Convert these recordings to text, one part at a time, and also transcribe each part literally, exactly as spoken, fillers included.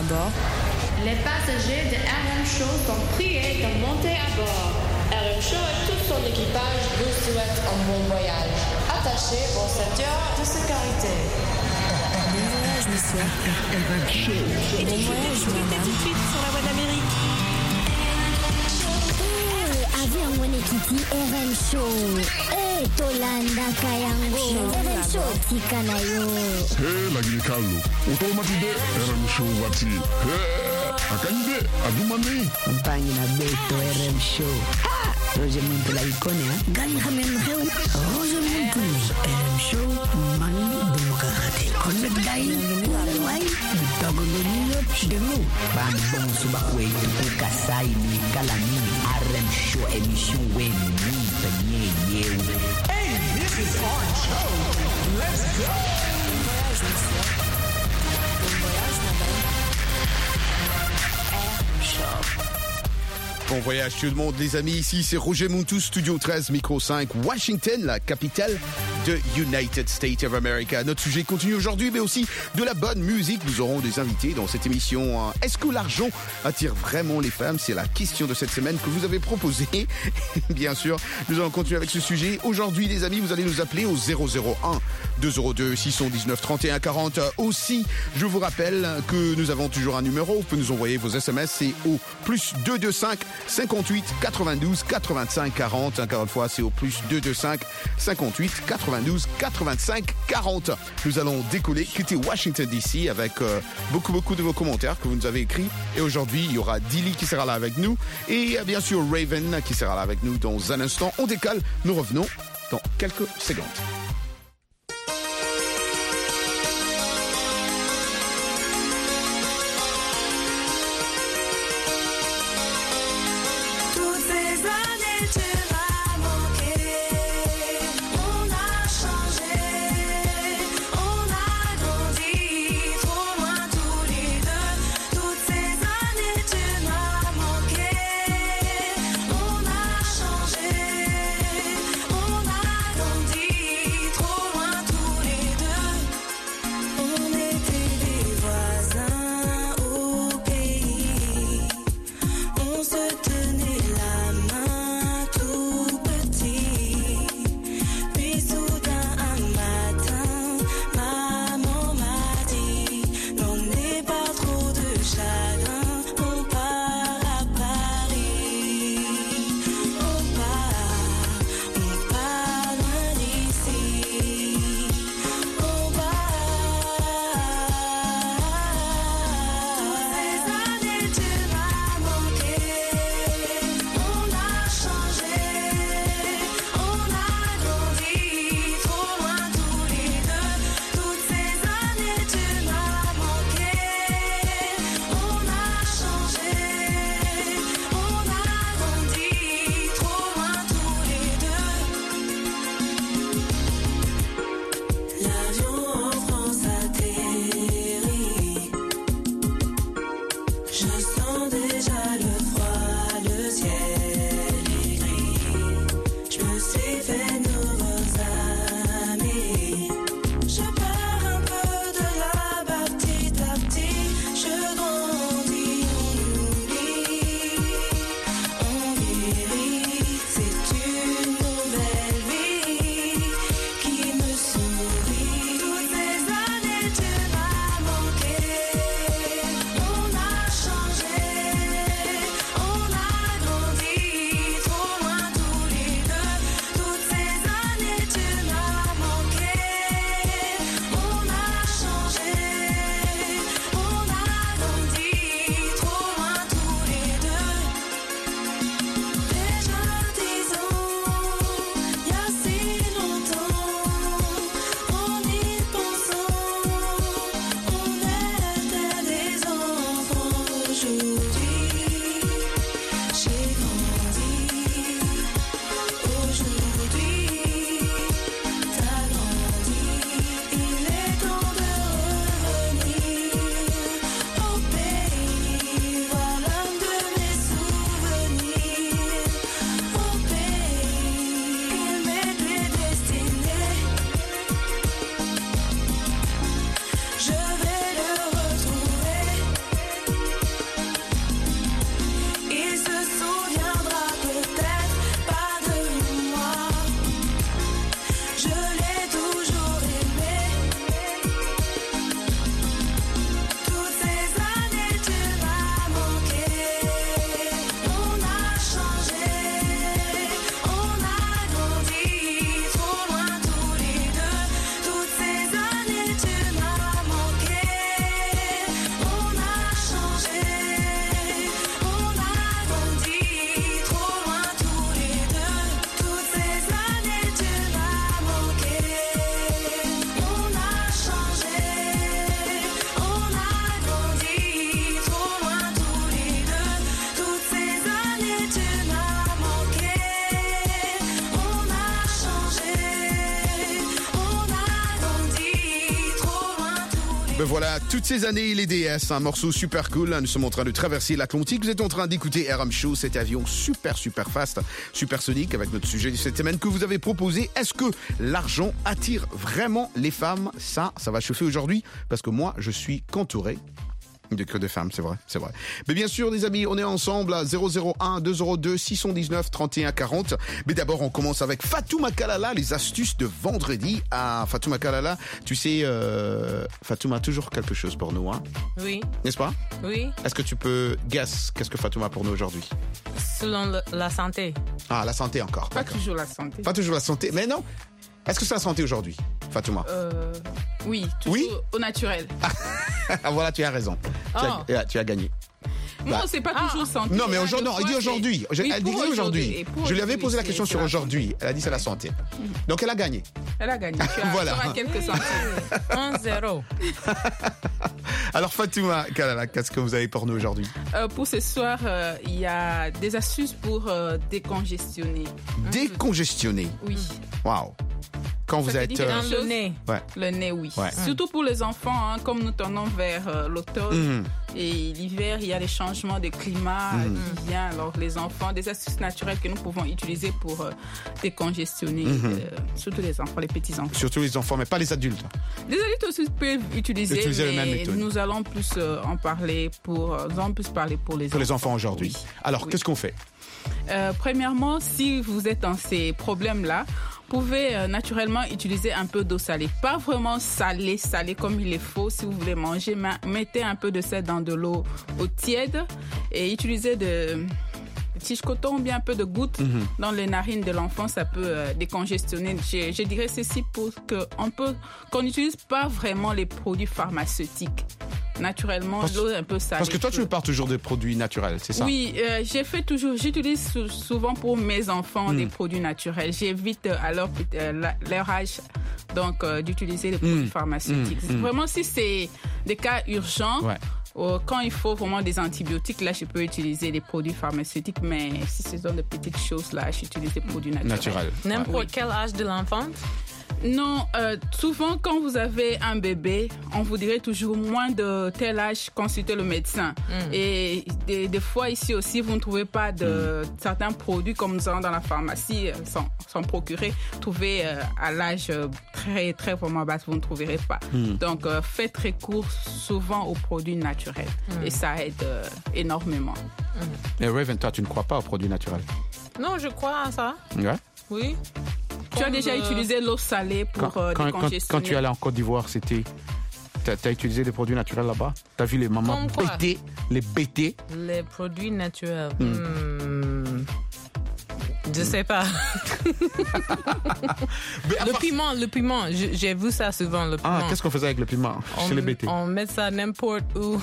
bord. Les passagers de R M Show sont priés de monter à bord. R M Show et tout son équipage vous souhaitent un bon voyage. Attachez vos ceintures de sécurité. Bon voyage, monsieur. R M Show. Bon voyage, madame. Tout de suite sur la voie d'Amérique. Avion mwenyekiti R M Show. Eh, Tolanda Kayango. R M Show tika na yo. Hey, lakini Carlo. Utomatide R M Show wati. Hey, akanyide adumani. Mpangi na beto R M Show. Ha! Roger Muntu la ikone ha. Gani hamen heu. Roger Muntu. R M Show mani demokrati. Konde dai. Wai. Togo nyo demu. Ban bon suba kwetu kukasai ni kalami. R M Show emission we ni penye yeu. Hey, this is Orange Show. Let's go. Bon voyage, monsieur. Bon voyage, madame. R Show. Bon voyage tout le monde les amis, ici c'est Roger Muntu, Studio treize, Micro cinq, Washington, la capitale de United States of America. Notre sujet continue aujourd'hui, mais aussi de la bonne musique. Nous aurons des invités dans cette émission. Est-ce que l'argent attire vraiment les femmes? C'est la question de cette semaine que vous avez proposée. Bien sûr, nous allons continuer avec ce sujet. Aujourd'hui les amis, vous allez nous appeler au zéro zéro un deux zéro deux six un neuf trente et un quarante. Aussi, je vous rappelle que nous avons toujours un numéro. Vous pouvez nous envoyer vos S M S, c'est au plus deux deux cinq cinquante-huit quatre-vingt-douze quatre-vingt-cinq quarante. Encore une fois, c'est au plus deux deux cinq cinquante-huit quatre-vingt-douze quatre-vingt-cinq quarante. Nous allons décoller, quitter Washington D C avec euh, beaucoup, beaucoup de vos commentaires que vous nous avez écrits. Et aujourd'hui, il y aura Dilly qui sera là avec nous. Et euh, bien sûr, Raven qui sera là avec nous dans un instant. On décale, nous revenons dans quelques secondes. On a grandi. Ben voilà, toutes ces années, les D S, un morceau super cool. Nous sommes en train de traverser l'Atlantique. Vous êtes en train d'écouter R M Show, cet avion super, super fast, supersonique, avec notre sujet de cette semaine que vous avez proposé. Est-ce que l'argent attire vraiment les femmes? Ça, ça va chauffer aujourd'hui, parce que moi, je suis qu'entouré de que de femmes, c'est vrai, c'est vrai. Mais bien sûr, les amis, on est ensemble à zéro zéro un deux zéro deux six un neuf trente et un quarante. Mais d'abord, on commence avec Fatouma Kalala, les astuces de vendredi. Ah, Fatouma Kalala, tu sais, euh, Fatouma a toujours quelque chose pour nous, hein? Oui. N'est-ce pas? Oui. Est-ce que tu peux guess qu'est-ce que Fatouma a pour nous aujourd'hui? Selon le, la santé. Ah, la santé encore. Pas D'accord. toujours la santé. Pas toujours la santé, mais non. Est-ce que c'est la santé aujourd'hui, Fatouma? Euh, oui, toujours Oui au naturel. Ah, voilà, tu as raison. Tu, as, Oh. tu as gagné. Non, Bah. c'est pas Ah. toujours santé. Non, mais hein, aujourd'hui, des non, elle fois, dit aujourd'hui. c'est- Je- oui, Elle dit pour aujourd'hui. et pour Je lui avais posé la aujourd'hui, question c'est- sur c'est la aujourd'hui. Elle a dit c'est la santé. Donc elle a gagné. santé. Elle a gagné. Tu as, Voilà. tu auras quelques centimes. un zéro. Alors Fatouma Kalala, qu'est-ce que vous avez pour nous aujourd'hui? Euh, pour ce soir, euh, il y a des astuces pour euh, décongestionner. Décongestionner. Oui. Waouh. Quand vous Ça te êtes... dit euh, quelque Dans chose? le nez. Ouais. Le nez, oui. Ouais. Surtout pour les enfants, hein, comme nous tendons vers euh, l'automne Mhm. et l'hiver, il y a des changements de climat Mhm. qui viennent. Alors les enfants, des astuces naturelles que nous pouvons utiliser pour euh, décongestionner, Mhm. euh, surtout les enfants, les petits enfants. Surtout les enfants, mais pas les adultes. Les adultes aussi peuvent utiliser, Utiliser la mais même méthode. nous allons plus euh, en parler pour, euh, nous allons plus parler pour les Pour enfants. les enfants aujourd'hui. Oui. Alors, Oui. qu'est-ce qu'on fait? Euh, premièrement, si vous êtes dans ces problèmes-là, vous pouvez euh, naturellement utiliser un peu d'eau salée. Pas vraiment salée, salée comme il est faut si vous voulez manger, mais mettez un peu de sel dans de l'eau eau tiède et utilisez de tige coton ou bien un peu de goutte Mhm. dans les narines de l'enfant, ça peut euh, décongestionner. Je, je dirais ceci pour qu'on peut, qu'on n'utilise pas vraiment les produits pharmaceutiques. Naturellement, Parce- l'eau un peu salée. Parce que toi, tu peut- me parles toujours de produits naturels, c'est ça? oui, euh, j'ai fait toujours, j'utilise sou- souvent pour mes enfants Mm. des produits naturels. J'évite euh, à leur, euh, la- leur âge donc euh, d'utiliser les produits Mm. pharmaceutiques. Mm. Mm. Vraiment, si c'est des cas urgents, Ouais. euh, quand il faut vraiment des antibiotiques, là, je peux utiliser les produits pharmaceutiques. Mais si ce sont de petites choses, là, j'utilise des produits naturels. Naturel. N'importe Oui. quel âge de l'enfant. Non, euh, souvent quand vous avez un bébé, on vous dirait toujours moins de tel âge, consultez le médecin. Mm. Et des, des fois ici aussi, vous ne trouvez pas de certains produits comme nous avons dans la pharmacie, euh, sans, sans procurer, trouver euh, à l'âge euh, très très vraiment bas, vous ne trouverez pas. Mm. Donc euh, faites très court souvent aux produits naturels et ça aide euh, énormément. Et Raven, toi, tu ne crois pas aux produits naturels? Non, je crois à ça. Ouais. Oui. Tu as Comme déjà le- utilisé l'eau salée pour Quand, euh, quand, quand, décongestionner? quand tu allais en Côte d'Ivoire, c'était... T'as, t'as utilisé des produits naturels là-bas? T'as vu les mamans Comme quoi? bêter, les bêter? Les produits naturels. Mm. Hmm. Je sais pas. Mais à Le part- piment, le piment. Je- J'ai vu ça souvent, le piment. Ah, qu'est-ce qu'on faisait avec le piment on, chez les bêtés? on met ça n'importe où.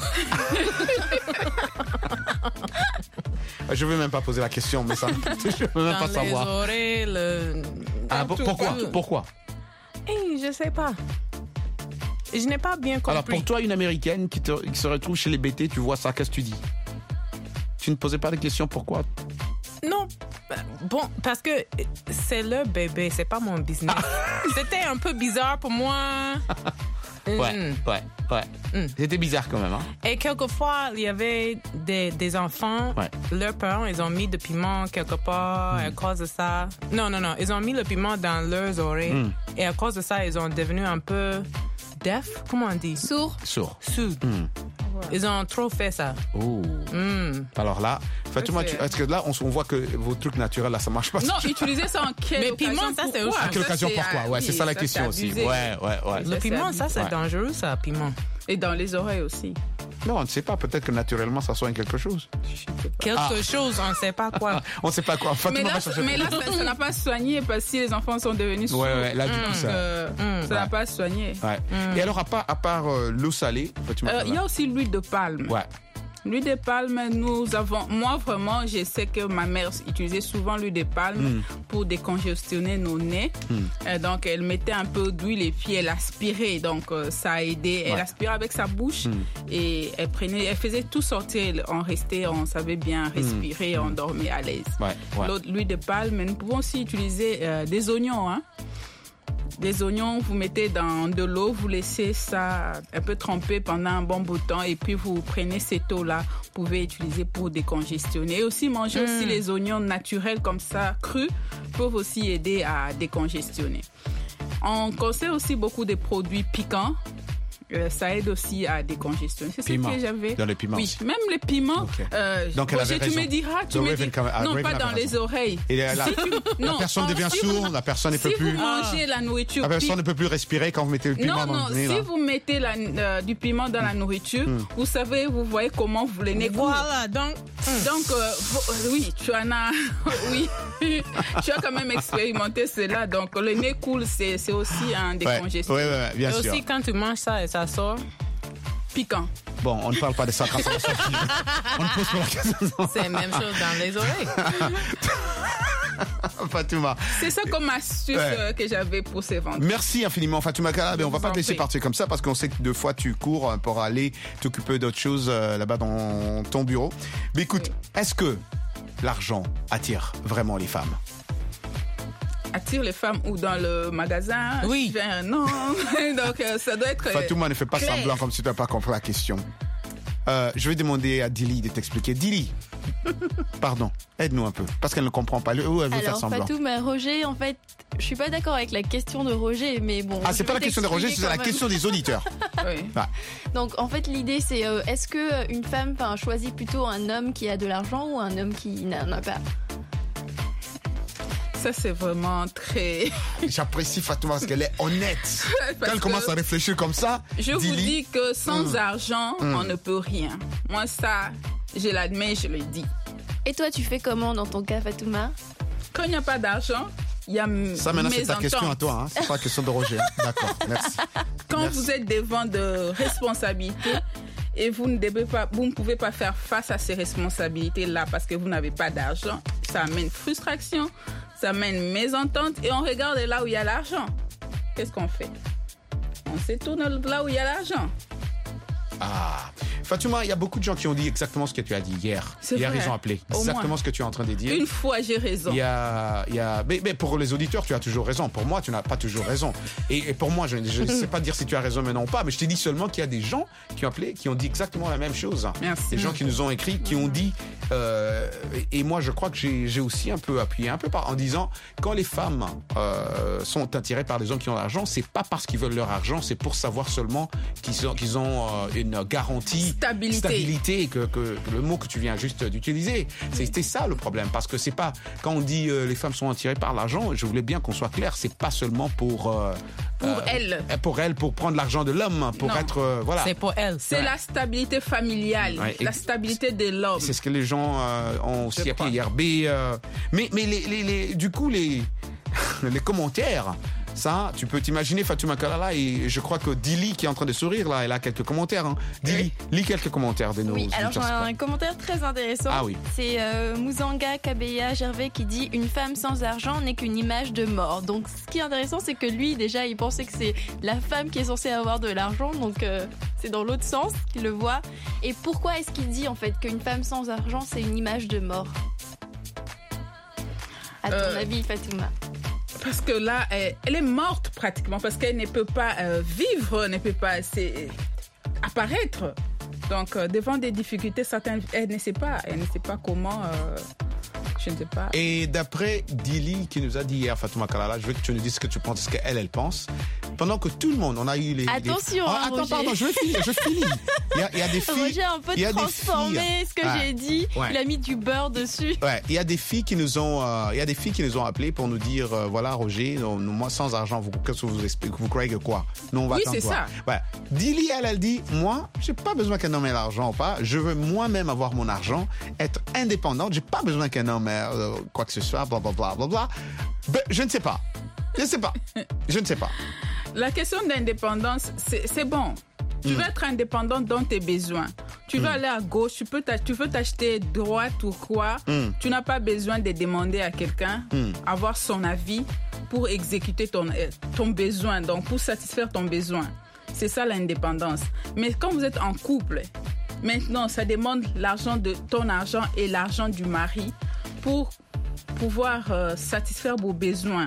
Je ne veux même pas poser la question, mais ça, je ne veux même Dans pas les savoir. oreilles, le... Ah, pour- partout, pourquoi? partout. Pourquoi? Hey, je sais pas. Je n'ai pas bien compris. Alors, pour toi, une Américaine qui, te- qui se retrouve chez les bêtés, tu vois ça, qu'est-ce que tu dis? Tu ne posais pas de question, pourquoi? Non. Bon, parce que c'est leur bébé, c'est pas mon business. C'était un peu bizarre pour moi. Ouais, Mm. ouais, ouais. Mm. C'était bizarre quand même, hein? Et quelquefois, il y avait des, des enfants, Ouais. leurs parents, ils ont mis du piment quelque part à cause de ça. Non, non, non, ils ont mis le piment dans leurs oreilles. Mm. Et à cause de ça, ils ont devenu un peu deaf, comment on dit? Sourds. Sourd. Sourds. Mm. Ils ont trop fait ça. Oh. Mm. Alors là, Fatouma, c'est- tu, est-ce que là, on, s- on voit que vos trucs naturels, là, ça marche pas? Non, utilisez ça en quelle Mais occasion? piment, ça, c'est Pourquoi? autre À quelle Ça, occasion, c'est- pourquoi? ah Ouais, oui, c'est ça la ça, question c'est aussi. abusé. Ouais, ouais, ouais. Le Ça, piment, c'est ça, c'est Ouais. dangereux, ça, piment. Et dans les oreilles aussi. Non, on ne sait pas. Peut-être que naturellement, ça soigne quelque chose. Quelque Ah. chose, on ne sait pas quoi. On ne sait pas quoi. Mais Fatouma là, va chercher. mais là ça ça n'a pas soigné parce que si les enfants sont devenus sourds, Ouais, ouais, là, du coup, donc, ça. euh, Mm. ça n'a Ouais. pas soigné. Ouais. Et alors, à part, à part euh, l'eau salée, Fatouma, Euh, Il y a aussi l'huile de palme. ouais. L'huile de palme, nous avons. Moi, vraiment, je sais que ma mère utilisait souvent l'huile de palme Mm. pour décongestionner nos nez. Mm. Euh, donc, elle mettait un peu d'huile et puis elle aspirait. Donc, euh, ça a aidé. Elle Ouais. aspirait avec sa bouche Mm. et elle prenait, elle faisait tout sortir. On restait, on savait bien respirer, on dormait à l'aise. Ouais, ouais. L'autre, l'huile de palme, mais nous pouvons aussi utiliser euh, des oignons. Hein. des oignons, vous mettez dans de l'eau, vous laissez ça un peu tremper pendant un bon bout de temps et puis vous prenez cette eau-là, vous pouvez utiliser pour décongestionner. Et aussi manger mm. aussi les oignons naturels comme ça, crus, peuvent aussi aider à décongestionner. On conseille aussi beaucoup de produits piquants. Euh, ça aide aussi à décongestionner. C'est Piment. ce que j'avais. Dans les piments. Oui, aussi. même les piments. Okay. Euh, Donc elle Roger, avait tu raison. me diras, tu The me Raven dis, Cam- non Raven pas avait dans raison. les oreilles. Et la, Si tu- la non, personne en- devient si sourde, vous- la personne ne peut si plus. vous mangez la nourriture, La personne pi- ne peut plus respirer quand vous mettez le piment non, dans non, le nez. si là. vous mettez la, euh, du piment dans la nourriture, Mm. vous savez, vous voyez comment vous le nez coule. Voilà, donc. Donc, euh, vous- euh, oui, tu en as, oui, tu as quand même expérimenté cela. Donc, le nez coule, c'est, c'est aussi un Ouais, décongestion. ouais, ouais, bien Et sûr. aussi, quand tu manges ça et ça sort, Piquant. Bon, on ne parle pas de ça quand ça va sortir. On ne pose pas la question. c'est la même chose dans les oreilles. Fatouma. C'est ça comme astuce Ouais. euh, que j'avais pour ces ventes. Merci infiniment Fatouma Kalala. Mais on va vous pas en te laisser prie. partir comme ça parce qu'on sait que deux fois tu cours euh, pour aller t'occuper d'autres choses euh, là-bas dans ton bureau. Mais écoute, est-ce que l'argent attire vraiment les femmes? Attire les femmes ou dans le magasin. Oui. Enfin, non. Donc, euh, ça doit être. euh, Fatouma ne fait pas clair. semblant comme si tu n'as pas compris la question. Euh, je vais demander à Dili de t'expliquer. Dili, pardon, aide-nous un peu. Parce qu'elle ne comprend pas. Où elle veut faire Alors, semblant. Fatou, mais Roger, en fait, je suis pas d'accord avec la question de Roger, mais bon. Ah, je c'est pas vais la question de Roger, c'est t'expliquer la quand question même. des auditeurs. Oui. Ah, Donc, en fait, l'idée, c'est euh, est-ce que euh, une femme, enfin, choisit plutôt un homme qui a de l'argent ou un homme qui n'en a pas? Ça, c'est vraiment très. J'apprécie Fatouma parce qu'elle est honnête. Quand Parce elle que commence à réfléchir comme ça, Je vous Dili, dis que sans Mm. argent, Mm. on ne peut rien. Moi, ça, je l'admets, je le dis. Et toi, tu fais comment dans ton cas, Fatouma? Quand il n'y a pas d'argent, il y a ça maintenant c'est ta mésentente. question à toi, hein. C'est pas la question de Roger. D'accord, merci. Quand Merci. vous êtes devant de responsabilités et vous ne, devez pas, vous ne pouvez pas faire face à ces responsabilités-là parce que vous n'avez pas d'argent, ça amène frustration, ça amène mésentente et on regarde là où il y a l'argent. Qu'est-ce qu'on fait? On se tourne là où il y a l'argent. Ah, Fatouma, il y a beaucoup de gens qui ont dit exactement ce que tu as dit hier. C'est Hier, vrai. ils ont appelé. Au Exactement moins. ce que tu es en train de dire. Une fois, j'ai raison. Il y a, il y a, mais, mais pour les auditeurs, tu as toujours raison. Pour moi, tu n'as pas toujours raison. Et, et pour moi, je ne sais pas dire si tu as raison maintenant ou pas, mais je t'ai dit seulement qu'il y a des gens qui ont appelé, qui ont dit exactement la même chose. Merci. Des gens qui nous ont écrit, qui ont dit, euh, et, et moi, je crois que j'ai j'ai aussi un peu appuyé, un peu par, en disant, quand les femmes euh, sont attirées par des hommes qui ont l'argent, c'est pas parce qu'ils veulent leur argent, c'est pour savoir seulement qu'ils ont, qu'ils ont euh, une garantie. Stabilité. Stabilité, que, que, que le mot que tu viens juste d'utiliser. C'était ça le problème. Parce que c'est pas, quand on dit euh, les femmes sont attirées par l'argent, je voulais bien qu'on soit clair, c'est pas seulement pour. Euh, Pour euh, elle. Pour elle, pour prendre l'argent de l'homme, pour Non. être. euh, voilà. C'est pour elle. C'est la stabilité familiale, Ouais, et- la stabilité de l'homme. C'est ce que les gens euh, ont aussi Je appelé crois. hier. Mais, euh, mais, mais les, les, les- du coup, les, les commentaires, ça, tu peux t'imaginer Fatouma Kalala, et je crois que Dili qui est en train de sourire là, elle a quelques commentaires. Hein. Dili, lis quelques commentaires de nos Oui, alors auditeurs, j'en ai s'il te un commentaire très intéressant. Ah oui. C'est euh, Mouzanga Kabeya Gervais qui dit « Une femme sans argent n'est qu'une image de mort ». Donc ce qui est intéressant, c'est que lui, déjà, il pensait que c'est la femme qui est censée avoir de l'argent. Donc euh, c'est dans l'autre sens qu'il le voit. Et pourquoi est-ce qu'il dit en fait qu'une femme sans argent, c'est une image de mort? À ton Euh, avis, Fatouma? Parce que là, elle, elle est morte pratiquement, parce qu'elle ne peut pas euh, vivre, ne peut pas c'est, apparaître. Donc, euh, devant des difficultés, certaines, elle ne sait pas, elle ne sait pas comment, euh, je ne sais pas. Et d'après Dili qui nous a dit hier, Fatouma Kalala, je veux que tu nous dises ce que tu penses, ce qu'elle, elle pense. Pendant que tout le monde, on a eu les... Attention, les... hein, attends, Roger. pardon, je finis, je finis. Il y a, il y a des filles... Roger a un peu il y a des transformé filles- ce que Ouais. j'ai dit. Ouais. Il a mis du beurre dessus. Ouais, il y a des filles qui nous ont, euh, il y a des filles qui nous ont appelés pour nous dire, euh, voilà, Roger, non, non, moi sans argent, vous, qu'est-ce que vous expliquez, vous croyez que quoi? Non, on va Oui, attendre c'est voir. ça. Ouais. Dili, elle, elle dit, moi, j'ai pas besoin qu'un homme ait l'argent ou pas. Je veux moi-même avoir mon argent, être indépendante. J'ai pas besoin qu'un homme ait euh, quoi que ce soit, bla bla bla bla bla. Ben, je ne sais pas. Je ne sais pas. Je ne sais pas. La question d'indépendance, c'est, c'est bon. Tu veux être indépendante dans tes besoins. Tu veux aller à gauche, tu, peux t'a- tu veux t'acheter droite ou quoi. Mm. Tu n'as pas besoin de demander à quelqu'un, Mm. avoir son avis pour exécuter ton, euh, ton besoin, donc pour satisfaire ton besoin. C'est ça l'indépendance. Mais quand vous êtes en couple, maintenant, ça demande l'argent de ton argent et l'argent du mari pour pouvoir euh, satisfaire vos besoins.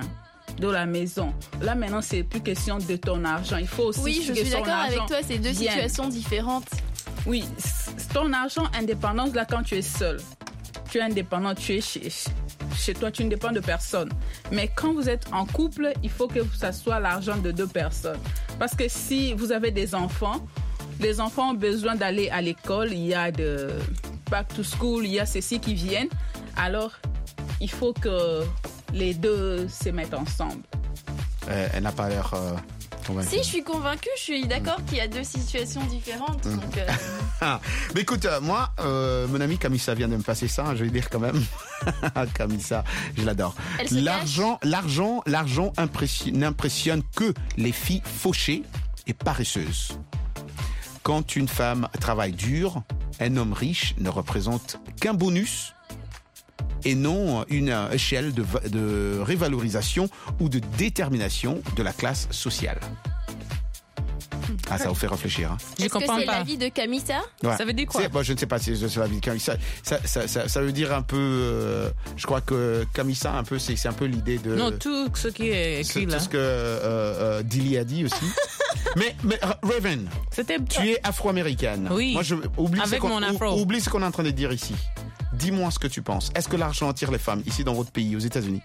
de la maison. Là, maintenant, c'est plus question de ton argent. Il faut aussi Oui, je suis d'accord avec toi, c'est deux vienne. situations différentes. Oui, ton argent indépendance, là, quand tu es seul, tu es indépendant, tu es chez, chez toi, tu ne dépends de personne. Mais quand vous êtes en couple, il faut que ça soit l'argent de deux personnes. Parce que si vous avez des enfants, les enfants ont besoin d'aller à l'école, il y a de back to school, il y a ceci qui viennent. Alors, il faut que les deux se mettent ensemble. Euh, elle n'a pas l'air euh, convaincue. Si, je suis convaincue, je suis d'accord qu'il y a deux situations différentes. Mmh. Donc, euh... ah, mais écoute, euh, moi, euh, mon ami Camissa vient de me passer ça, je vais dire quand même. Camissa, je l'adore. L'argent, l'argent, l'argent impressionne, n'impressionne que les filles fauchées et paresseuses. Quand une femme travaille dur, un homme riche ne représente qu'un bonus et non une échelle de, de révalorisation ou de détermination de la classe sociale. Ah, ça vous fait réfléchir. Hein. Je Est-ce comprends que c'est pas. L'avis de Camissa? Ouais. Ça veut dire quoi? Bon, je ne sais pas si c'est l'avis de Camissa. Ça, ça, ça, ça veut dire un peu... Euh, je crois que Camissa, un peu, c'est, c'est un peu l'idée de... Non, tout ce qui est écrit tout là. Tout ce que euh, euh, Dilly a dit aussi. mais, mais Raven, C'était... tu es afro-américaine. Oui, Moi, je, oublie avec ce mon afro. Oublie ce qu'on est en train de dire ici. Dis-moi ce que tu penses. Est-ce que l'argent attire les femmes ici dans votre pays, aux États-Unis?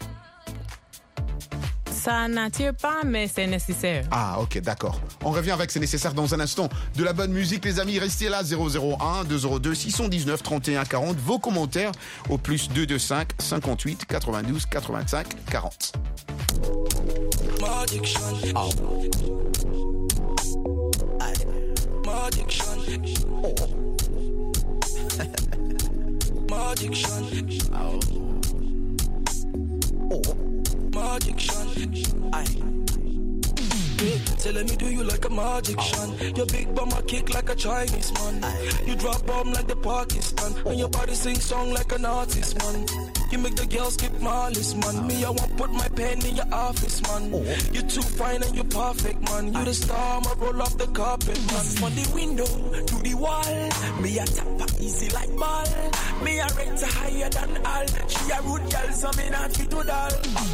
Ça n'attire pas, mais c'est nécessaire. Ah, ok, d'accord. On revient avec C'est nécessaire dans un instant. De la bonne musique, les amis. Restez là, zéro zéro un deux zéro deux six un neuf trente et un quarante. Vos commentaires au plus deux deux cinq cinquante-huit quatre-vingt-douze quatre-vingt-cinq quarante. Magic Shine. Oh. Magic Shine. Oh. Magic Shine. Oh. Oh. Magic Shine. Aye. Hey, say let me do you like a magic shine. Your big bum a kick like a Chinese man. You drop bomb like the Pakistan. And your body sing song like an artist, man. You make the girls skip malice, man. Me, I won't put my pen in your office, man. You too fine and you perfect, man. You the star, I roll off the carpet, man. From the window to the wall, me a tap easy like ball. Me a rate higher than all. She a rude girl, so me not fit to doll.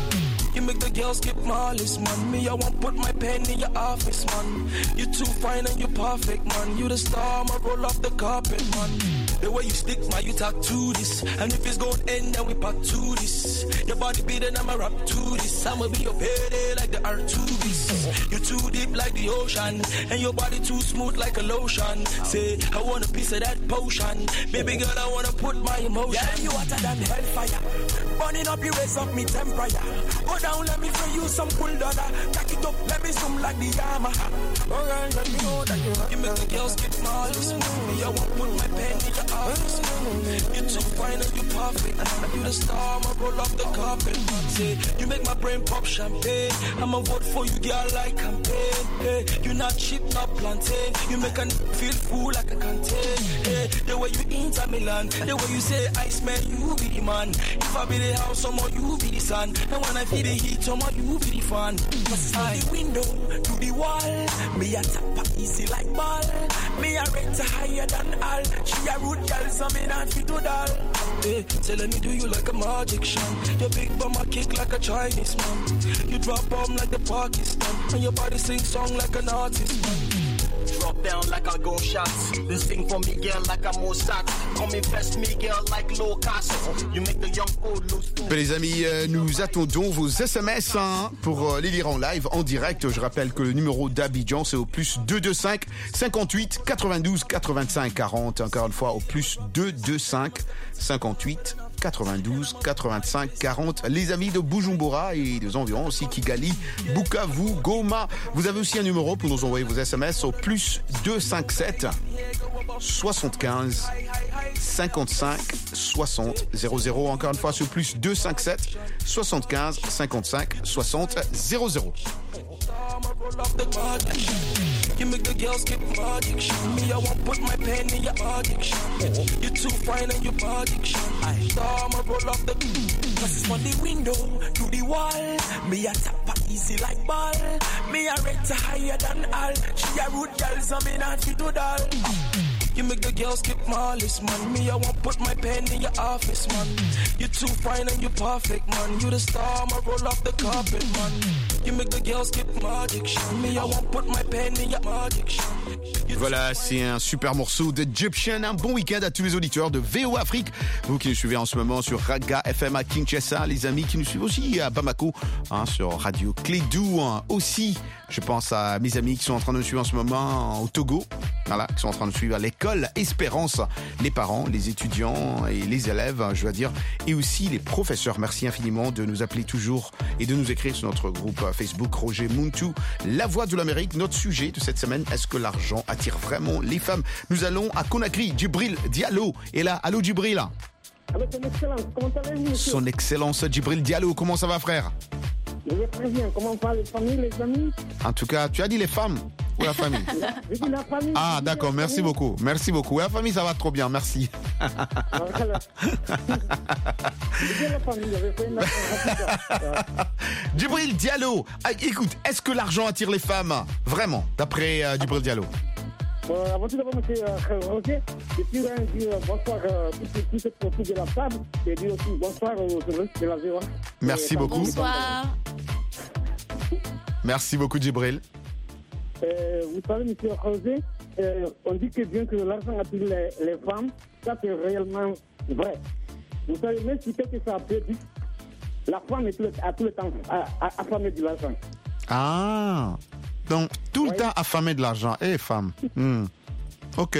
You make the girls skip malice, man. Me, I won't put my pen in your office, man. You too fine and you perfect, man. You the star, I roll off the carpet, man. The way you stick, man, you talk to this. And if it's going to end, then we back to this. Your body beating, I'ma rap to this. I'ma be your payday like the R two B's. You too deep like the ocean. And your body too smooth like a lotion. Say, I want a piece of that potion. Baby girl, I wanna put my emotion. Yeah, you hotter than hellfire. Burning up, you raise up me temperature. Go down, let me free you some cool dollar. Jack it up, let me zoom like the Yamaha. Oh girl, let me know that you You make the girls get malice. Me, I won't put my pen in your office. You too fine and you perfect. You the star, I roll off the carpet. Say, you make my brain pop champagne. I'ma vote for you, girl, like campaign. Hey, you not cheap, not plantain. You make a feel full like a canteen. Hey, the way you enter Milan, the way you say, Ice Man, you be the man. If I be the house, someone you be the sun. And when I feel the heat, someone you be the fan. Cause from the window to the wall, me a tap easy like ball. Me a rate higher than all. She a rude girl, so me not fit to doll. Hey, say let me do you like a magic shine. Your big bum a kick like a Chinese man. You drop bomb like the Pakistan. And your body sing song like an artist, man. Drop down like a gunshot. This thing for me, girl, like a Mossad. Come invest me, girl, like low cost. You make the young old lose. Les amis, euh, nous attendons vos S M S hein, pour euh, les lire en live, en direct. Je rappelle que le numéro d'Abidjan, c'est au plus deux deux cinq cinquante-huit quatre-vingt-douze quatre-vingt-cinq quarante. Encore une fois, au plus deux deux cinq cinquante-huit quatre-vingt-douze quatre-vingt-cinq quarante. Les amis de Bujumbura et des environs aussi, Kigali, Bukavu, Goma. Vous avez aussi un numéro pour nous envoyer vos S M S au plus deux cinq sept soixante-quinze cinquante-cinq soixante zéro zéro. Encore une fois, sur plus deux cinq sept soixante-quinze cinquante-cinq soixante zéro zéro. You make the girls get magic shine. Me, I won't put my pen in your addiction. You too fine and you addiction. I saw my roll off the cause it's from the window to the wall. Me a tap easy like ball. Me a rate higher than all. She a rude girl, so me not fit to doll. You make the girls skip my list, man. Me, I won't put my pen in your office, man. You're too fine and you're perfect, man. You the star, I'ma roll off the carpet, man. You make the girls skip my addiction. Me, I won't put my pen in your addiction. Voilà, c'est un super morceau d'Egyptian. Un bon week-end à tous les auditeurs de V O Afrique. Vous qui nous suivez en ce moment sur Raga F M à Kinshasa, les amis qui nous suivent aussi à Bamako, hein, sur Radio Clédou. Hein. Aussi, je pense à mes amis qui sont en train de nous suivre en ce moment au Togo. Voilà, qui sont en train de suivre à l'école Espérance, les parents, les étudiants et les élèves, je dois dire, et aussi les professeurs. Merci infiniment de nous appeler toujours et de nous écrire sur notre groupe Facebook Roger Muntu, la voix de l'Amérique. Notre sujet de cette semaine, est-ce que l'argent attire vraiment les femmes? Nous allons à Conakry. Djibril Diallo est là. Allô Djibril. Allô, son excellence, comment allez-vous, monsieur? Son excellence Djibril Diallo, comment ça va frère? Je vais très bien, comment va les familles, les amis? En tout cas, tu as dit les femmes ou la famille? J'ai dit la famille. Ah d'accord, merci famille. beaucoup, merci beaucoup. La famille, ça va trop bien, merci. Djibril Diallo, ah, écoute, est-ce que l'argent attire les femmes? Vraiment, d'après euh, Djibril Diallo? Euh, avant tout d'abord, monsieur euh, Roger, je suis un dire bonsoir à euh, tous ceux qui sont de la table et dire aussi bonsoir aux journalistes de la V O A. Merci et, beaucoup. Bonsoir. Merci beaucoup, Djibril. Euh, vous savez, monsieur Roger, euh, on dit que bien que l'argent attire les, les femmes, ça c'est réellement vrai. Vous savez, même si quelque chose a perdu, la femme est tout le, a tout le temps affamée de l'argent. Ah, donc tout le oui. temps affamée de l'argent. Eh, femme. Hmm. Ok.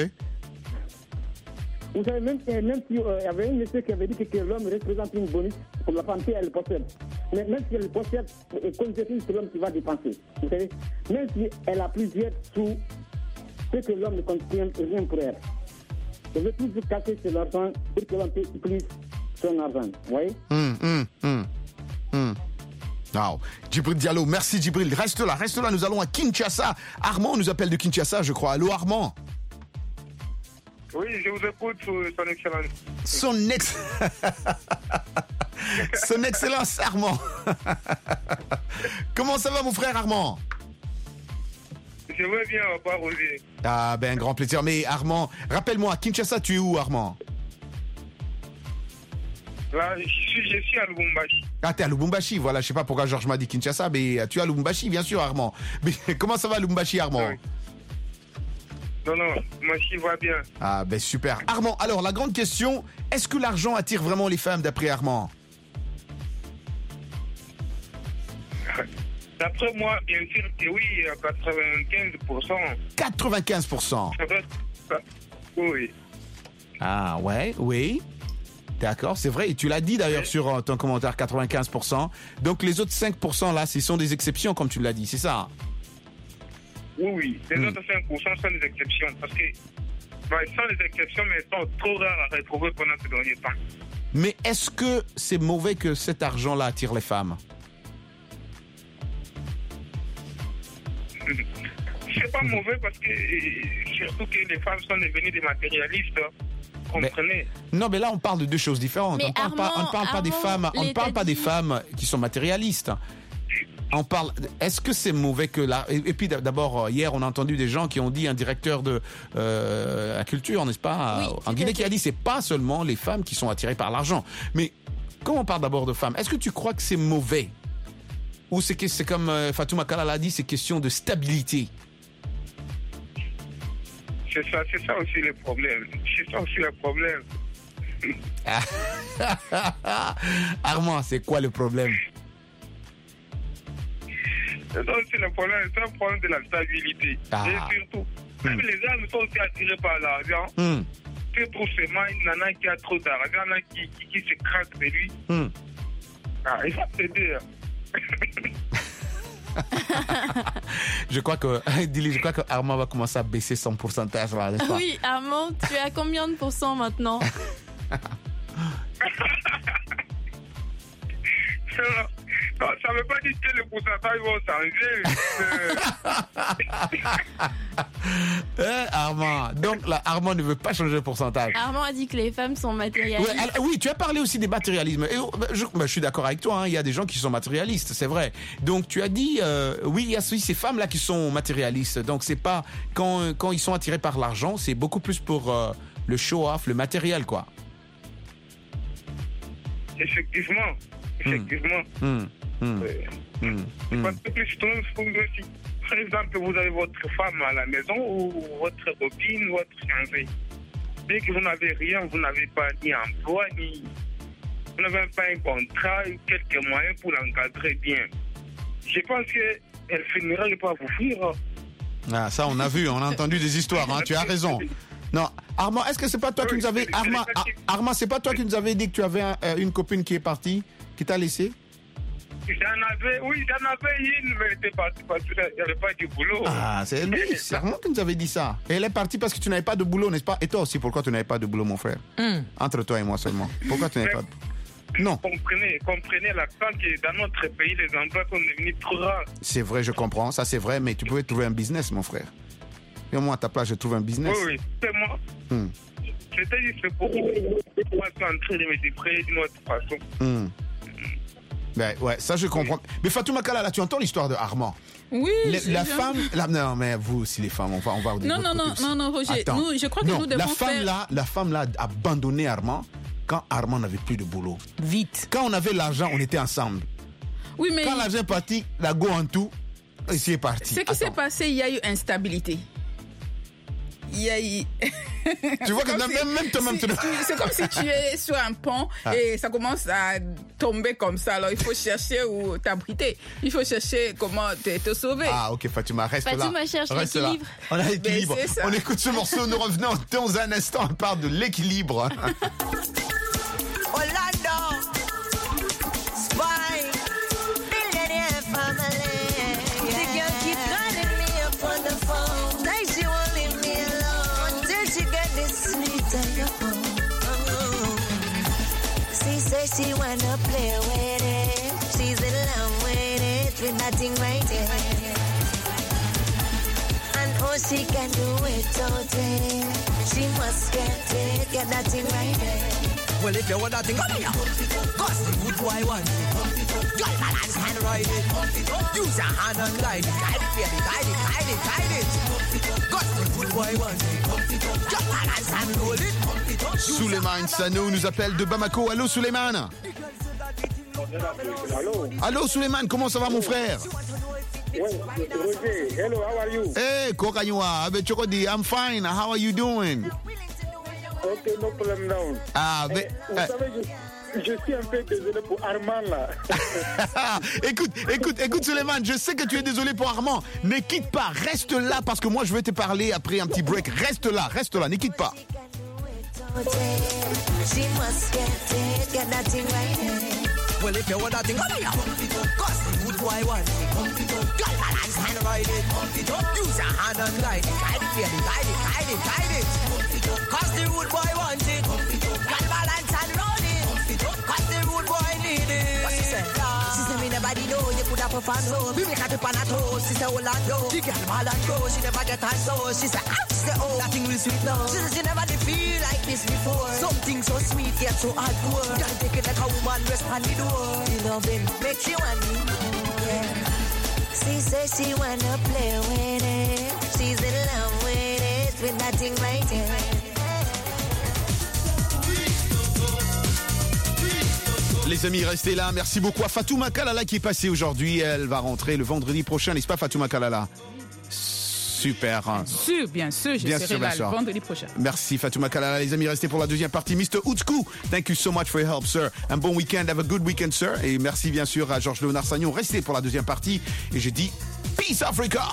Vous savez, même, même s'il euh, y avait un monsieur qui avait dit que, que l'homme représente une bonus pour la femme qu'elle possède. Mais même si elle possède, c'est l'homme qui va dépenser. Vous savez, même si elle a plusieurs sous, c'est que l'homme ne contient rien pour elle. Elle veut toujours casser sur l'argent pour que l'homme utilise son argent. Vous voyez? Hum, hum, hum. Hum. Wow. Djibril Diallo, merci Djibril. Reste là, reste là, nous allons à Kinshasa. Armand nous appelle de Kinshasa, je crois. Allô Armand? Oui, je vous écoute, son excellence. Son ex... Son excellence Armand. Comment ça va mon frère Armand? Je vais bien, au revoir Roger. Ah ben, grand plaisir. Mais Armand, rappelle-moi, à Kinshasa, tu es où Armand? Là, je suis, je suis à Lubumbashi. Ah, t'es à Lubumbashi, voilà, je sais pas pourquoi Georges m'a dit Kinshasa, mais tu es à Lubumbashi, bien sûr, Armand. Mais comment ça va Lubumbashi, Armand? Oui. Non, non, moi, je va bien. Ah, ben super. Armand, alors, la grande question, est-ce que l'argent attire vraiment les femmes, d'après Armand? D'après moi, bien sûr que oui, à quatre-vingt-quinze pour cent. quatre-vingt-quinze pour cent? Oui. Ah, ouais, oui. D'accord, c'est vrai. Et tu l'as dit d'ailleurs sur ton commentaire, quatre-vingt-quinze pour cent. Donc les autres cinq pour cent là, ce sont des exceptions comme tu l'as dit, c'est ça? Oui, oui. Les hmm. autres cinq pour cent sont des exceptions. Parce que, bah, sont des exceptions, mais elles sont trop rares à retrouver pendant ce dernier temps. Mais est-ce que c'est mauvais que cet argent-là attire les femmes? C'est pas mauvais parce que, surtout que les femmes sont devenues des matérialistes. Mais, non, mais là, on parle de deux choses différentes. Mais on parle Armand, pas, on ne parle pas des femmes, on ne parle pas des femmes qui sont matérialistes. On parle. Est-ce que c'est mauvais que là? Et, et puis d'abord, hier, on a entendu des gens qui ont dit, un directeur de euh, la culture, n'est-ce pas, oui, en Guinée, qui a dit, c'est pas seulement les femmes qui sont attirées par l'argent. Mais quand on parle d'abord de femmes, est-ce que tu crois que c'est mauvais? Ou c'est que c'est comme euh, Fatouma Kala l'a dit, c'est question de stabilité? C'est ça, c'est ça aussi le problème. C'est ça aussi le problème. Armand, c'est quoi le problème? Non, c'est le problème, c'est un problème de la stabilité. Ah. Et surtout, même mm. les hommes sont aussi attirés par l'argent. Mm. Tu trouves seulement une nana qui a trop d'argent, qui, qui, qui se craque de lui. Mm. Ah, il va t'aider. je crois que je crois que Armand va commencer à baisser son pourcentage là, n'est-ce pas? Oui, Armand, tu es à combien de pourcents maintenant? Non, ça ne veut pas dire que les pourcentages vont changer. eh, Armand. Donc là, Armand ne veut pas changer le pourcentage. Armand a dit que les femmes sont matérialistes. Ouais, oui, tu as parlé aussi des matérialismes. Et, je, bah, je suis d'accord avec toi, hein, il y a des gens qui sont matérialistes, c'est vrai. Donc tu as dit, euh, oui, il y a oui, ces femmes-là qui sont matérialistes. Donc c'est pas, quand, quand ils sont attirés par l'argent, c'est beaucoup plus pour euh, le show-off, le matériel, quoi. Effectivement. Effectivement. Mmh. Mmh. Euh, mmh. Mmh. Parce que plus tôt, aussi. Par exemple, vous avez votre femme à la maison ou votre copine, votre fiancé. Dès que vous n'avez rien, vous n'avez pas ni emploi, ni... Vous n'avez pas un contrat, quelques moyens pour l'encadrer bien. Je pense qu'elle finira par vous fuir. Ah, ça, on a vu, on a entendu des histoires, hein, tu as raison. Non, Armand, est-ce que c'est pas toi qui nous avais... Armand, Armand, c'est pas toi qui nous avais dit que tu avais un, une copine qui est partie, qui t'a laissé? J'en avais, oui, j'en avais une, mais elle était partie parce qu'il n'y avait pas de boulot. Ah, c'est lui, c'est Armand qui nous avait dit ça. Et elle est partie parce que tu n'avais pas de boulot, n'est-ce pas? Et toi aussi, pourquoi tu n'avais pas de boulot, mon frère? mm. Entre toi et moi seulement. Pourquoi tu n'avais pas de boulot? Non. Comprenez, comprenez l'accent que dans notre pays, les emplois sont devenus trop rares. C'est vrai, je comprends, ça c'est vrai, mais tu pouvais trouver un business, mon frère. Et moi, à ta place, je trouve un business. Oui, oui, c'est moi. Hmm. C'était juste pour moi, je suis en train de me déprimer d'une autre façon. Hmm. Ben, ouais, ça je comprends. Oui. Mais Fatouma Kalala, tu entends l'histoire de Armand? Oui. Le, la femme, la, non mais vous aussi les femmes, on va, on va. Non non non, non non Roger, Attends. nous, je crois que non, nous devons la femme faire... là, la femme là a abandonné Armand quand Armand n'avait plus de boulot. Vite. Quand on avait l'argent, on était ensemble. Oui mais. Quand l'argent est parti, la go en tout, et c'est parti. Ce qui s'est passé, il y a eu instabilité. Il y a eu... Tu vois que même, si, même toi-même... Si, tu... C'est comme si tu es sur un pont ah. et ça commence à tomber comme ça. Alors, il faut chercher où t'abriter. Il faut chercher comment te, te sauver. Ah, ok, Fatouma, reste Fatouma là. Fatouma cherche reste l'équilibre. Là. On a l'équilibre. On écoute ce morceau, nous revenons dans un instant. On parle de l'équilibre. Orlando, Spy, Billionaire Family. The girl keep calling me up on the phone. Like she won't leave me alone till she get this sweet on the phone. She says she wanna play with it. She's in love with it, with nothing right here. And oh, she can do it totally. She must get it, get nothing right here. Well, if you want that thing, come here. Cause the good boy wants it. Girl, balance and ride it. Use your hand and glide it. Guide it, baby, guide it, guide it, guide it. Cause the good boy wants it. Girl, balance and roll it. Suleiman Sano nous appelle de Bamako. Allô, Suleiman. Allô. Allô, Suleiman, comment ça va, mon frère? Oui, Roger. Hello, how are you? Hey, Kokanywa. I'm fine. How are you doing? Ok, no problem now. Ah, mais... Eh, vous euh... savez, je, je suis un peu désolé pour Armand, là. écoute, écoute, écoute, Suleiman, je sais que tu es désolé pour Armand. Ne quitte pas, reste là, parce que moi, je vais te parler après un petit break. Reste là, reste là, ne quitte pas. Well, if you want that thing, come here. Cause the good boy wants it. Girl, balance and ride it. Use your hand and glide it. Guide it, baby, guide it, guide it, guide it. Cause the rude boy wants it. Girl, balance and roll it. Cause the rude boy need it. What she say? She say me nobody know you could have performed so. We make her tip on her toes. She say Orlando. The girl ball and go. She never get her so. She say ah. She say oh. That thing will sweet now. She say she never did feel like this before. Something so sweet yet so hardcore. Girl take it like a woman rest on the door. The loving makes you want me more, yeah. She says she wanna play with it. She's in love with it, with nothing right here. Les amis, restez là. Merci beaucoup à Fatouma Kalala qui est passée aujourd'hui. Elle va rentrer le vendredi prochain, n'est-ce pas, Fatouma Kalala? Super. Bien sûr, bien sûr, je bien serai sûr, là bien sûr. le vendredi prochain. Merci Fatouma Kalala. Les amis, restez pour la deuxième partie. mister Outskou, thank you so much for your help, sir. Un bon week-end, have a good weekend, sir. Et merci bien sûr à Georges Léonard Sagnon. Restez pour la deuxième partie. Et je dis Peace Africa.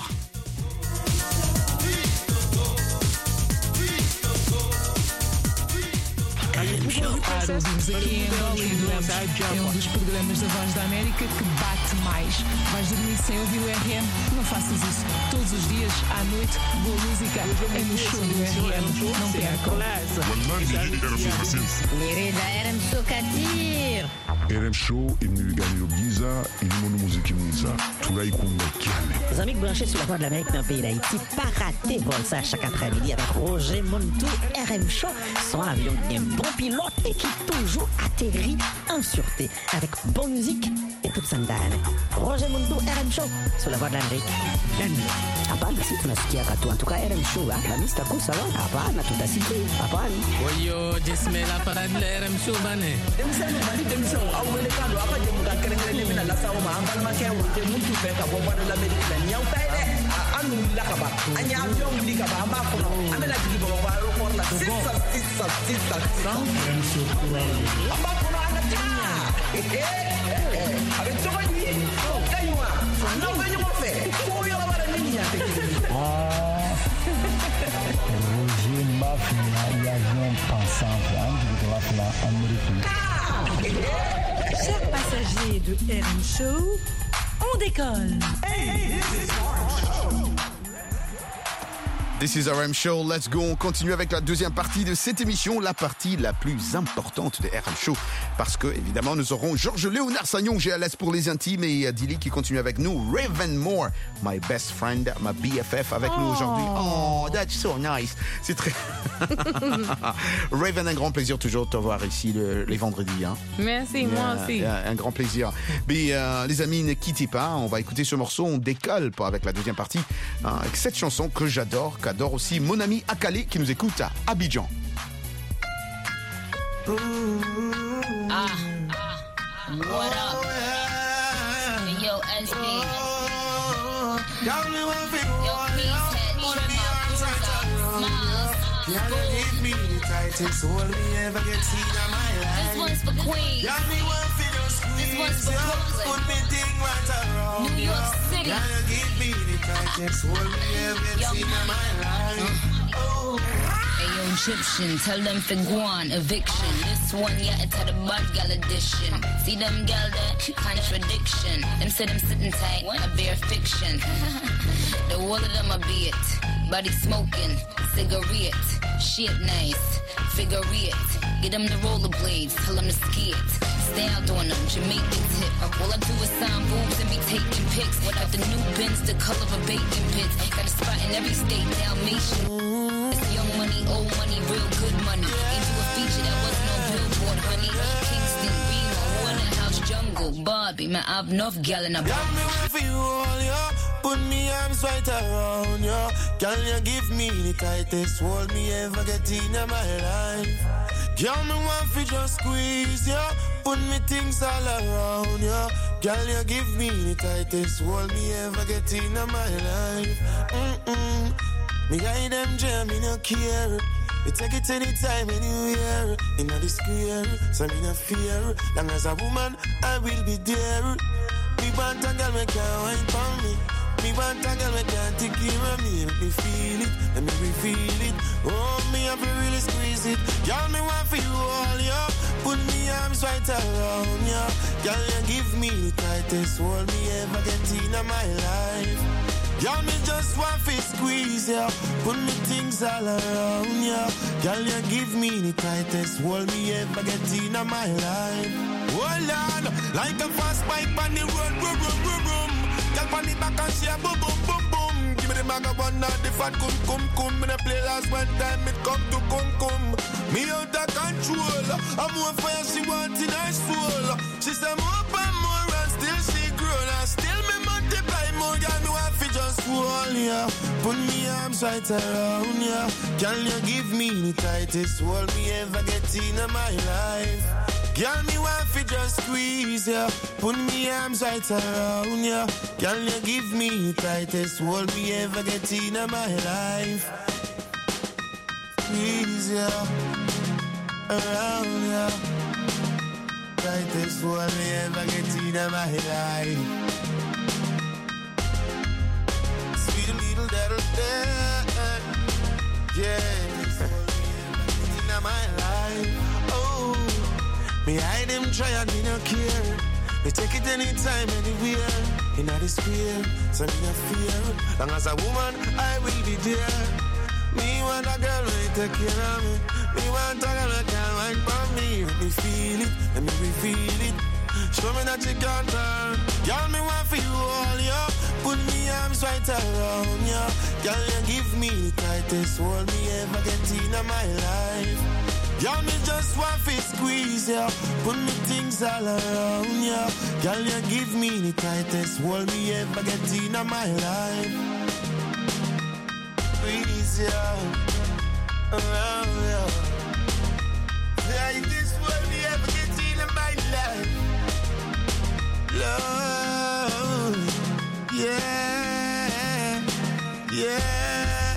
Para ouvimos aqui em Angola e duramos é um dos programas da Voz da América que bate mais. Vais dormir sem ouvir o R M? Não faças isso. Todos os dias, à noite, boa música é no show do R M. Não percam. Querida R M Show Katir. R M Show imnigani Giza ilimono muziki mwiza tunaikunda kiane. Les amis branchés sur la voix de l'Amérique dans le pays d'Haïti, pas rater vol ça chaque après-midi avec Roger Montou, R M Show, son avion qui est un bon pilote et qui toujours atterrit en sûreté avec bonne musique et toute sandane. Roger Montou, R M Show, sur la voix de l'Amérique. Hapana, si tunasikia katu. En tout cas, R M Show, la mista kusa lo. Hapana, tutasikia. Hapana. Oyo, jismela parade la R M Show bane. Demsano bani demso, awele kalo apa je muka kerengere mina la sawo ma ambal ma kewo te muntu fe ka bomba de l'Amérique la nyau taide. Anu la ka ba. Anya avion li ka ba amba ko no. Amela jigi ba ba ro ko la sisa sisa sisa. R M Show kura. Amba ko no ana ta. Avec toi lui. Kaiwa. Non venez mo fe. Ko yo la Roger Mafia e avião passante antes de lá pela Amérique. Chers passagers de R M Show, on décolle. Hey, this is R M Show. This is R M Show, let's go. On continue avec la deuxième partie de cette émission, la partie la plus importante de R M Show. Parce que, évidemment, nous aurons Georges-Léonard Sagnon, G L S pour les intimes, et Dilly qui continue avec nous. Raven Moore, my best friend, ma B F F, avec oh. nous aujourd'hui. Oh, that's so nice. C'est très... Raven, un grand plaisir toujours de te voir ici le, les vendredis. Hein. Merci, moi euh, aussi. Un, un grand plaisir. Mais euh, les amis, ne quittez pas. On va écouter ce morceau. On décolle pour, avec la deuxième partie. Hein, avec cette chanson que j'adore, qu'adore aussi mon ami Akale qui nous écoute à Abidjan. Ah, ah, what up? Yo, S B. Yo, peace head, trim out, bruiser, smiles. Give me the tightest hold me ever get seen in my life. This one's for Queens. This one's for Brooklyn. Put me thing right around. New York City. Can you give me the tightest hold me ever get seen in my life? Oh. Ayo, Egyptian, tell them for guan, eviction. This one, yeah, it's had a bad gal edition. See them gal there, contradiction. Them say them sitting tight, a bare fiction. The whole of them a be it. Body smoking, cigarette, shit nice, figure it. Get them the rollerblades, tell them to ski it. Stay out on them, Jamaican tip. All I do is sign boobs and be taking pics. Without the new bins, the color of bacon pits. Got a spot in every state, Dalmatian. It's young money, old money, real good money. Ain't do a feature that wasn't on Billboard, honey. Kingston, Remo, Waterhouse, Jungle, Barbie. Man, I've enough gal in a bar. Got me one for you all, yeah. Put me arms right around you. Can you give me the tightest hold me ever get in my life? Can me one for just squeeze you. Put me things all around you. Can you give me the tightest hold me ever get in my life? Mm-mm. Me guide them jam, me no care. You take it anytime, anywhere. In the square, so me no fear. Long as a woman, I will be there. Me want a girl, me can't wine for me. Me want a girl, me can't take care of me. Let me feel it, let me feel it. Oh, me have to really squeeze it. Girl, me want for you all, yo. Put me arms right around you. Girl, you give me the tightest hold me ever get in my life. Girl, me just want to squeeze ya. Put me things all around ya. Girl, you give me the tightest hold me ever get in my life. Hold on, like a fast bike on the road, boom, boom, boom, boom. Girl, on the back and she a boom, boom, boom, boom. Give me the maga one, not the fat cum, cum, cum. Me the play last one time, it come to cum, cum. Me out of control. I'm more fire, she want in her soul. She say more and more and still she grown. And still me multiply more, girl, me want to just hold ya. Put me arms right around ya. Can you give me the tightest hold me ever get in my life? Girl, me want to just squeeze ya. Put me arms right around ya. Can you give me the tightest hold me ever get in my life? Squeeze ya, around ya. Tightest hold me ever get in my life. Sweet little little day, yeah. Tightest hold me ever get in my life. Oh. Me hide them try and me no care. Me take it anytime, anywhere. In a despair, so me no fear. Long as a woman, I will be there. Me want a girl who take care of me. Me want a girl who can wine for me. Let me feel it, let me feel it. Show me that you can turn. Girl, me want for you all, yo. Put me arms right around you. Girl, you give me the tightest hold me ever get in my life. Girl, me just want to squeeze ya. Put me things all around ya. Girl, you give me the tightest hold me ever get in my life. Squeeze ya around ya. Tightest hold me ever get in my life. Love, yeah, yeah,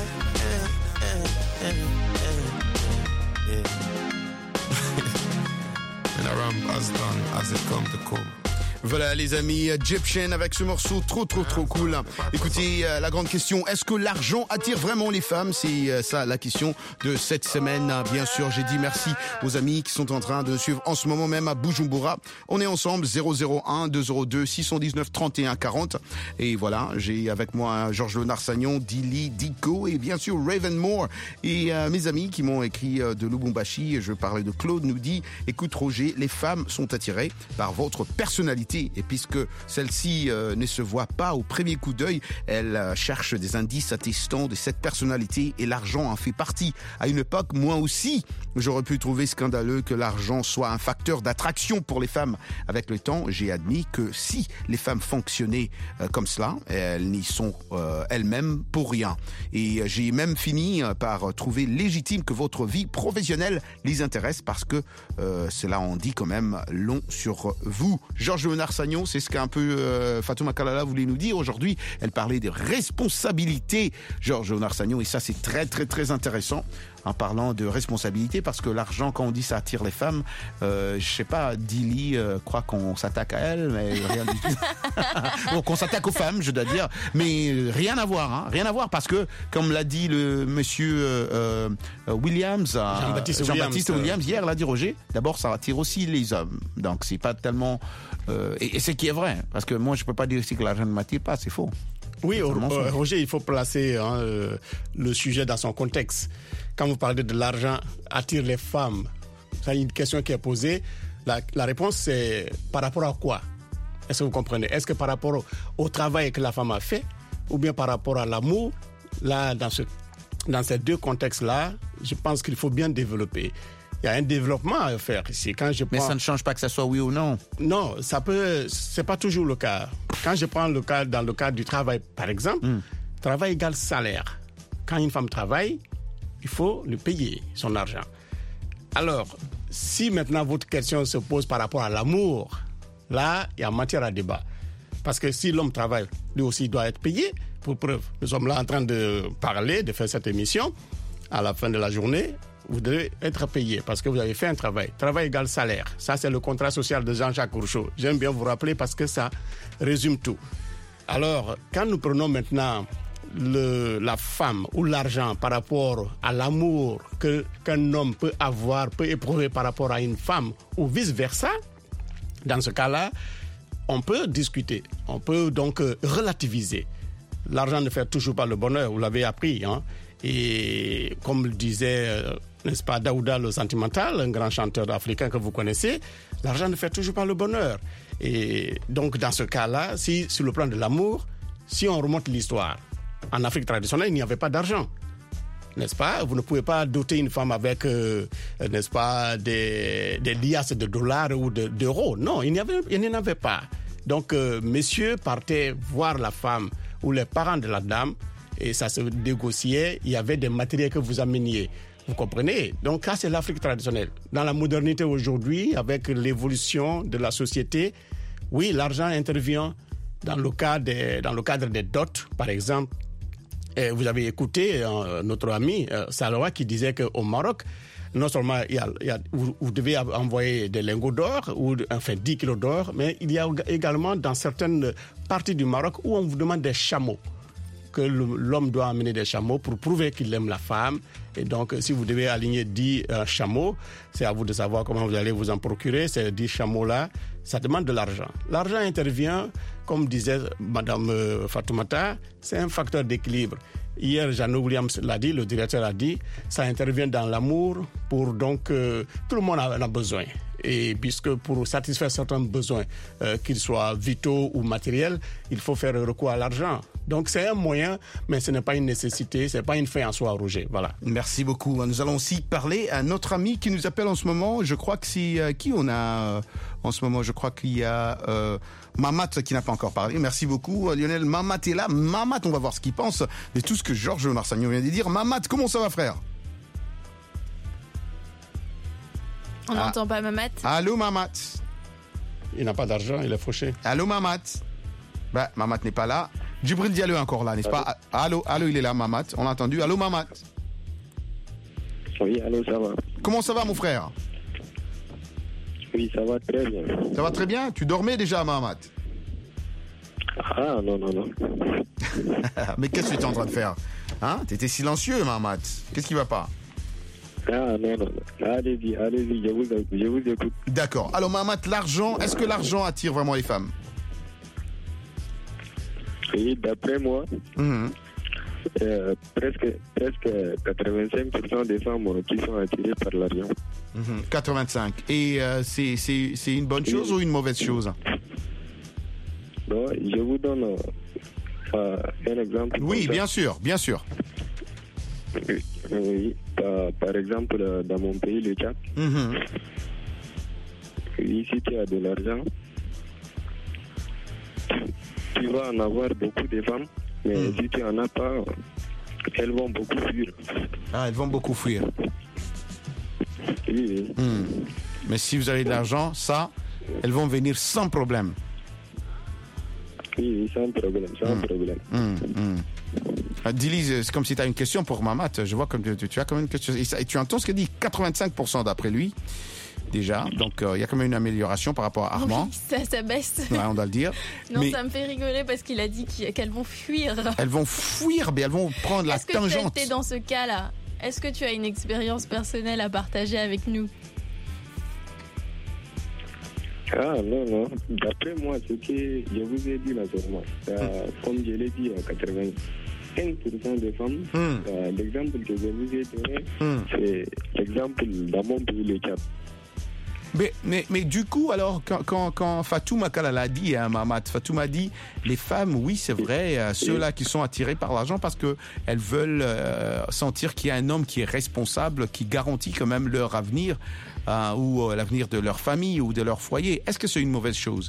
And around as long as it come to come. Voilà les amis, Egyptian avec ce morceau trop trop trop cool. Écoutez, euh, la grande question, est-ce que l'argent attire vraiment les femmes? C'est euh, ça la question de cette semaine. Bien sûr, j'ai dit merci aux amis qui sont en train de suivre en ce moment même à Bujumbura. On est ensemble, zéro zéro un deux zéro deux six un neuf trente et un quarante. Et voilà, j'ai avec moi Georges Léonard-Sagnon, Dili, Dico et bien sûr Raven Moore. Et euh, mes amis qui m'ont écrit euh, de Lubumbashi, je parlais de Claude, nous dit, écoute Roger, les femmes sont attirées par votre personnalité. Et puisque celle-ci euh, ne se voit pas au premier coup d'œil, elle euh, cherche des indices attestant de cette personnalité et l'argent en fait partie. À une époque, moi aussi, j'aurais pu trouver scandaleux que l'argent soit un facteur d'attraction pour les femmes. Avec le temps, j'ai admis que si les femmes fonctionnaient euh, comme cela, elles n'y sont euh, elles-mêmes pour rien. Et j'ai même fini par trouver légitime que votre vie professionnelle les intéresse parce que euh, cela en dit quand même long sur vous. Georges Léonard-Sagnon, c'est ce qu'un peu euh, Fatouma Kalala voulait nous dire aujourd'hui. Elle parlait des responsabilités, Georges Léonard-Sagnon, et ça c'est très très très intéressant en parlant de responsabilité parce que l'argent, quand on dit ça attire les femmes, euh, je sais pas, Dili euh, croit qu'on s'attaque à elle, mais rien du tout. Bon, qu'on s'attaque aux femmes, je dois dire, mais rien à voir, hein, rien à voir parce que comme l'a dit le monsieur euh, euh, Williams, Jean-Baptiste, Jean-Baptiste Williams, Williams, hier l'a dit Roger. D'abord, ça attire aussi les hommes, donc c'est pas tellement euh, et, et c'est qui est vrai parce que moi je peux pas dire aussi que l'argent ne m'attire pas, c'est faux. Oui, euh, Roger, il faut placer hein, euh, le sujet dans son contexte. Quand vous parlez de l'argent attire les femmes, c'est une question qui est posée. La, la réponse, c'est par rapport à quoi? Est-ce que vous comprenez? Est-ce que par rapport au, au travail que la femme a fait ou bien par rapport à l'amour? Là, dans, ce, dans ces deux contextes-là, je pense qu'il faut bien développer. Il y a un développement à faire ici. Quand je prends... Mais ça ne change pas que ça soit oui ou non. Non, ça peut. C'est pas toujours le cas. Quand je prends le cas dans le cadre du travail, par exemple, mm. travail égale salaire. Quand une femme travaille, il faut lui payer son argent. Alors, si maintenant votre question se pose par rapport à l'amour, là, il y a matière à débat. Parce que si l'homme travaille, lui aussi il doit être payé. Pour preuve, nous sommes là en train de parler, de faire cette émission. À la fin de la journée, vous devez être payé parce que vous avez fait un travail. Travail égale salaire. Ça, c'est le contrat social de Jean-Jacques Rousseau. J'aime bien vous rappeler parce que ça résume tout. Alors, quand nous prenons maintenant le, la femme ou l'argent par rapport à l'amour que, qu'un homme peut avoir, peut éprouver par rapport à une femme ou vice-versa, dans ce cas-là, on peut discuter. On peut donc relativiser. L'argent ne fait toujours pas le bonheur, vous l'avez appris, hein. Et comme le disait, euh, n'est-ce pas, Daouda le sentimental, un grand chanteur africain que vous connaissez, l'argent ne fait toujours pas le bonheur. Et donc, dans ce cas-là, si sur le plan de l'amour, si on remonte l'histoire, en Afrique traditionnelle, il n'y avait pas d'argent. N'est-ce pas? Vous ne pouvez pas doter une femme avec, euh, n'est-ce pas, des, des liasses de dollars ou de, d'euros. Non, il n'y avait, il n'y en avait pas. Donc, euh, messieurs partaient voir la femme ou les parents de la dame et ça se négociait. Il y avait des matériels que vous ameniez. Vous comprenez? Donc, ça, c'est l'Afrique traditionnelle. Dans la modernité aujourd'hui, avec l'évolution de la société, oui, l'argent intervient dans le, cas des, dans le cadre des dots, par exemple. Et vous avez écouté euh, notre ami euh, Saloua qui disait qu'au Maroc, non seulement il y a, il y a, vous, vous devez envoyer des lingots d'or, ou enfin dix kilos d'or, mais il y a également dans certaines parties du Maroc où on vous demande des chameaux. que l'homme doit amener des chameaux pour prouver qu'il aime la femme. Et donc, si vous devez aligner dix euh, chameaux, c'est à vous de savoir comment vous allez vous en procurer. Ces dix chameaux-là, ça demande de l'argent. L'argent intervient, comme disait Madame euh, Fatoumata, c'est un facteur d'équilibre. Hier, Jeannot Williams l'a dit, le directeur a dit, ça intervient dans l'amour pour donc euh, tout le monde en a besoin. Et puisque pour satisfaire certains besoins, euh, qu'ils soient vitaux ou matériels, il faut faire recours à l'argent. Donc c'est un moyen, mais ce n'est pas une nécessité, ce n'est pas une fin en soi, Roger. Voilà. Merci beaucoup. Nous allons aussi parler à notre ami qui nous appelle en ce moment. Je crois que c'est euh, qui on a euh, en ce moment. Je crois qu'il y a euh, Mamat qui n'a pas encore parlé. Merci beaucoup, Lionel. Mamat est là. Mamat, on va voir ce qu'il pense de tout ce que Georges Marsagnon vient de dire. Mamat, comment ça va, frère? On n'entend ah. pas Mamat. Allô, Mamat. Il n'a pas d'argent, il est fauché. Allô, Mamat. Ben, Mamat n'est pas là. Djibril Diallo est encore là, n'est-ce allô. pas? Allô, allô, il est là, Mamat. On l'a entendu. Allô, Mamat. Oui, allô, ça va. Comment ça va, mon frère? Oui, ça va très bien. Ça va très bien? Tu dormais déjà, Mamat? Ah, non, non, non. Mais qu'est-ce que tu es en train de faire? Hein? Tu étais silencieux, Mamat. Qu'est-ce qui va pas? Ah, non, non, non. Allez-y, allez-y, je vous, je vous écoute. D'accord. Alors, Mamat, l'argent, est-ce que l'argent attire vraiment les femmes? Oui, d'après moi, mmh. euh, presque, presque quatre-vingt-cinq pour cent des femmes qui sont attirées par l'argent. Mmh. quatre-vingt-cinq. Et euh, c'est, c'est, c'est une bonne chose oui. ou une mauvaise chose? Non, je vous donne euh, un exemple. Oui, bien sûr, bien sûr. Oui, oui. Par, par exemple, dans mon pays, le Tchad, mmh. oui, si tu as de l'argent, tu vas en avoir beaucoup de femmes, mais mmh. si tu n'en as pas, elles vont beaucoup fuir. Ah, elles vont beaucoup fuir. Oui, oui. Mmh. Mais si vous avez de l'argent, ça, elles vont venir sans problème. Oui, sans problème, sans mmh. problème. Mmh. Mmh. Ah, Dili, c'est comme si tu as une question pour Mamat. Je vois que tu, tu as quand même une question. Et, ça, et tu entends ce que dit quatre-vingt-cinq pour cent d'après lui, déjà. Donc, il euh, y a quand même une amélioration par rapport à Armand. Oui, ça, ça baisse. Ouais, on doit le dire. Non, mais ça me fait rigoler parce qu'il a dit qu'elles vont fuir. Elles vont fuir, mais elles vont prendre la Est-ce tangente. Est-ce que tu étais dans ce cas-là? Est-ce que tu as une expérience personnelle à partager avec nous? Ah non, non. D'après moi, ce que je vous ai dit là, sûrement, euh, comme je l'ai dit, quatre-vingt-cinq pour cent des femmes, mm. euh, l'exemple que je vous ai donné, mm. c'est l'exemple dans mon pays, le Tchad. Mais, mais, mais du coup, alors, quand, quand, quand Fatou Makala l'a dit, hein, Mamat, Fatou m'a dit, les femmes, oui, c'est vrai, euh, ceux-là qui sont attirés par l'argent parce qu'elles veulent euh, sentir qu'il y a un homme qui est responsable, qui garantit quand même leur avenir, euh, ou euh, l'avenir de leur famille ou de leur foyer. Est-ce que c'est une mauvaise chose?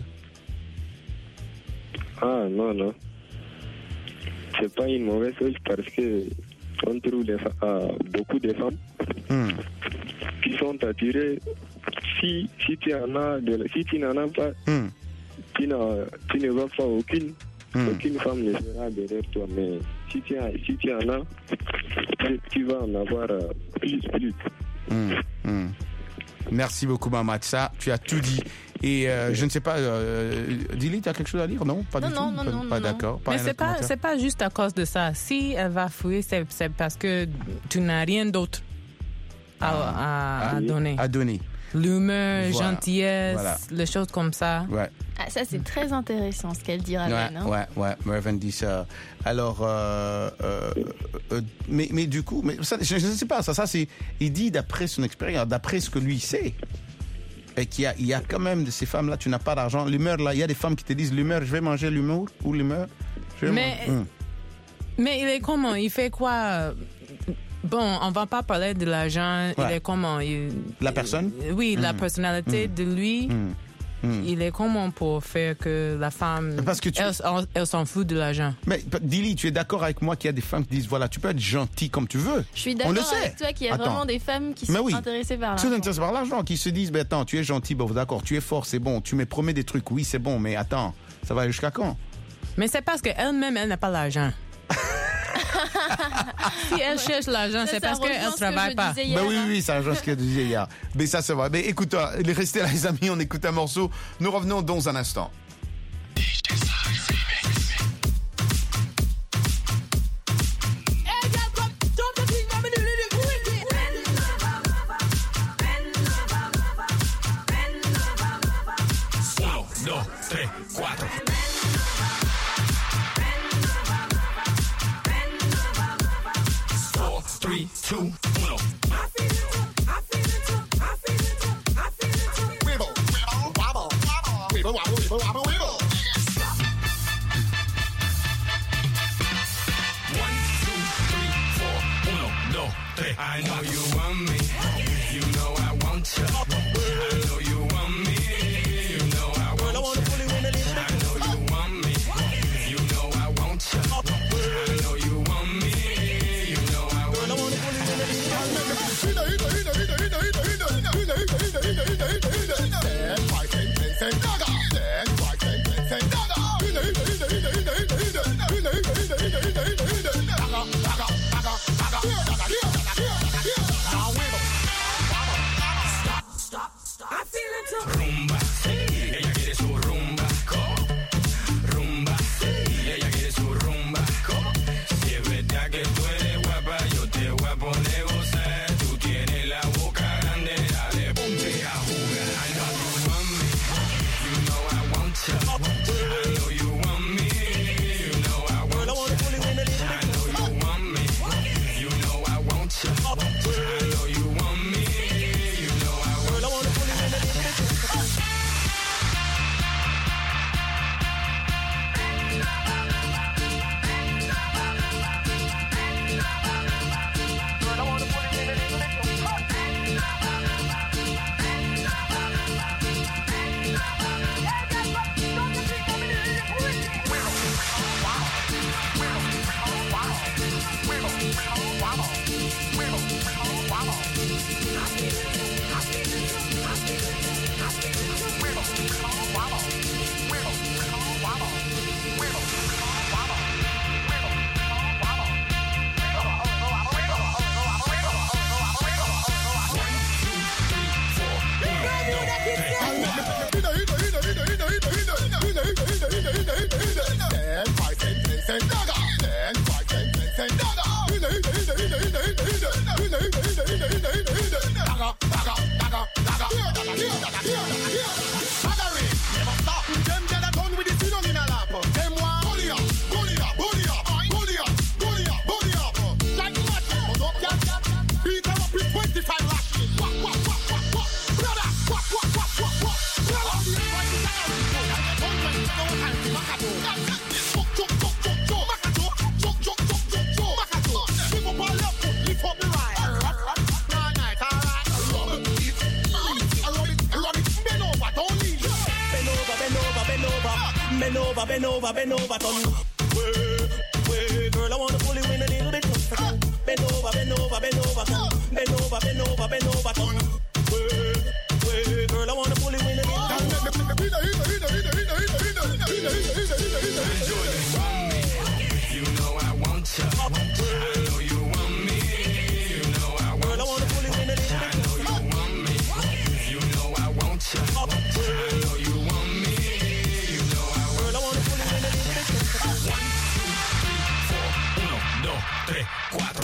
Ah, non, non. C'est pas une mauvaise chose parce que on trouve les, euh, beaucoup de femmes mm. qui sont attirées. Si, si tu en as, de, si tu n'en as pas, mm. tu, tu ne vas pas aucune, mm. aucune femme ne sera derrière toi. Mais si tu, as, si tu en as, tu, tu vas en avoir euh, plus, plus. Mm. Mm. Merci beaucoup, Mamat. Ça, tu as tout dit. Et euh, je ne sais pas, euh, Dili, tu as quelque chose à dire? Non, pas non, du non, tout. Non, pas, non, pas non. d'accord. Pas Mais c'est pas, c'est pas juste à cause de ça. Si elle va fuir, c'est, c'est parce que tu n'as rien d'autre à, à, à, à donner. À donner. L'humeur, voilà. gentillesse, voilà. les choses comme ça. Ouais. Ah, ça, c'est très intéressant ce qu'elle dit, Raven. Ouais, hein. ouais, ouais, Raven dit ça. Alors, euh, euh, euh, mais, mais du coup, mais ça, je ne sais pas, ça, ça c'est, il dit d'après son expérience, d'après ce que lui sait, et qu'il y a, il y a quand même de ces femmes-là, tu n'as pas d'argent. L'humeur, là, il y a des femmes qui te disent l'humeur, je vais manger l'humeur ou l'humeur. Je vais mais, hum. mais il est comment? Il fait quoi? Bon, on va pas parler de l'argent. Ouais. Il est comment? Il, la personne? Oui, mmh. la personnalité mmh. de lui. Mmh. Mmh. Il est comment pour faire que la femme, Parce que tu... elle, elle s'en fout de l'argent? Mais Dili, tu es d'accord avec moi qu'il y a des femmes qui disent, voilà, tu peux être gentil comme tu veux. Je suis d'accord avec toi qu'il y a attends. vraiment des femmes qui sont oui. intéressées par l'argent. Qui sont intéressées par l'argent, qui se disent, ben attends, tu es gentil, bon d'accord, tu es fort, c'est bon, tu me promets des trucs, oui, c'est bon, mais attends, ça va jusqu'à quand? Mais c'est parce qu'elle-même, elle n'a pas l'argent. Si elle cherche l'argent, ça, c'est ça parce qu'elle ne travaille pas. Ben oui, oui, ça rejoint ce que je disais hier. Mais ça, c'est vrai. Mais écoute, restez là, les amis, on écoute un morceau. Nous revenons dans un instant. tres, cuatro. Four, three, two, uno. Wibble, wibble, wobble, wibble, wobble, wibble, wobble, wibble. One, two, three, four, uno, dos, tres. I know you want me. You know I want you. I know you want me. You know I want you. I know you want me. You know I want you. I know you want me. You know I want Stop, stop. I feel it too. rumba. Ella quiere su rumba. Rumba. Ella quiere su rumba. Si es verdad que tú eres guapa, yo te voy a poner gozar. Tú tienes la boca grande, dale, ponte a jugar. I know you want me. You know I want you. I know you want me. You know I want you. I know you want me. You know I want you. I know you want me. You know I want you. Bend over, bend over, bend over, turn. Way, way, girl, I wanna pull you in a little bit. Bend over, bend over, bend over, turn. Bend over, bend over, bend over, turn. Way, way, girl, I wanna pull you in a little bit. You know I want you. I know you want me. You know I want you. Girl, I wanna pull you in a little bit. I know you want me. You know I want you. I know you want me. You know I want you. Girl, I wanna pull you in a little bit. One, two, three, four. Uno, dos, tres, cuatro.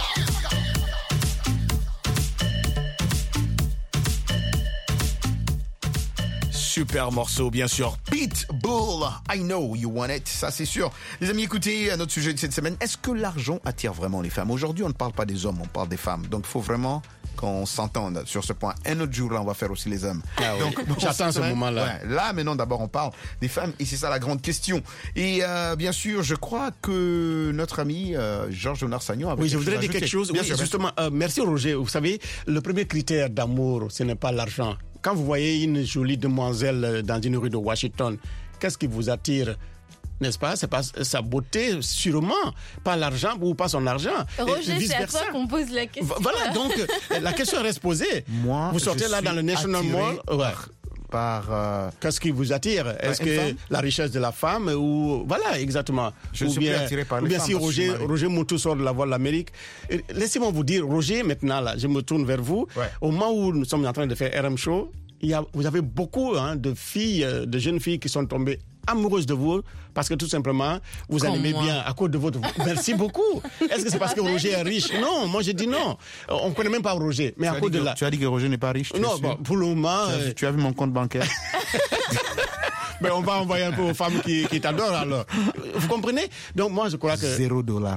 Super morceau, bien sûr. Pitbull, I know you want it, ça c'est sûr. Les amis, écoutez, à notre sujet de cette semaine, est-ce que l'argent attire vraiment les femmes? Aujourd'hui, on ne parle pas des hommes, on parle des femmes. Donc, il faut vraiment qu'on s'entende sur ce point. Un autre jour, là, on va faire aussi les hommes. Ah oui. Donc, bon, j'attends ce moment-là. Ouais, là, maintenant, d'abord, on parle des femmes et c'est ça la grande question. Et euh, bien sûr, je crois que notre ami euh, Georges Onarsagnon avait Oui, je quelque voudrais chose à dire quelque ajouter. chose. Bien Oui, sûr, bien justement, euh, merci Roger. Vous savez, le premier critère d'amour, ce n'est pas l'argent. Quand vous voyez une jolie demoiselle dans une rue de Washington, qu'est-ce qui vous attire? N'est-ce pas? C'est pas sa beauté, sûrement, pas l'argent ou pas son argent. Roger, c'est à toi qu'on pose la question. Voilà, donc la question reste posée. Moi, vous sortez je là suis dans le National attiré Mall. Ouais. Par euh... qu'est-ce qui vous attire? Est-ce une que femme? la richesse de la femme ou voilà exactement? Je ou suis bien, plus attiré par les ou bien femmes si parce que je suis Roger marié. Roger Moutou sort de la voie de l'Amérique. Et laissez-moi vous dire, Roger, maintenant là, je me tourne vers vous. Ouais. Au moment où nous sommes en train de faire R M Show, il y a, vous avez beaucoup hein, de filles, euh, de jeunes filles qui sont tombées amoureuses de vous parce que tout simplement vous Comme aimez moi. bien à cause de votre. Merci beaucoup. Est-ce que c'est parce que Roger est riche? Non, moi je dis non. Euh, On connaît même pas Roger, mais Tu à as cause dit de que- la. Tu as dit que Roger n'est pas riche. tu es Non, sûr? bon, pour le moment. Tu as, euh, tu as vu mon compte bancaire? Mais on va envoyer un peu aux femmes qui, qui t'adorent alors. Vous comprenez? Donc moi je crois que... Zéro dollar.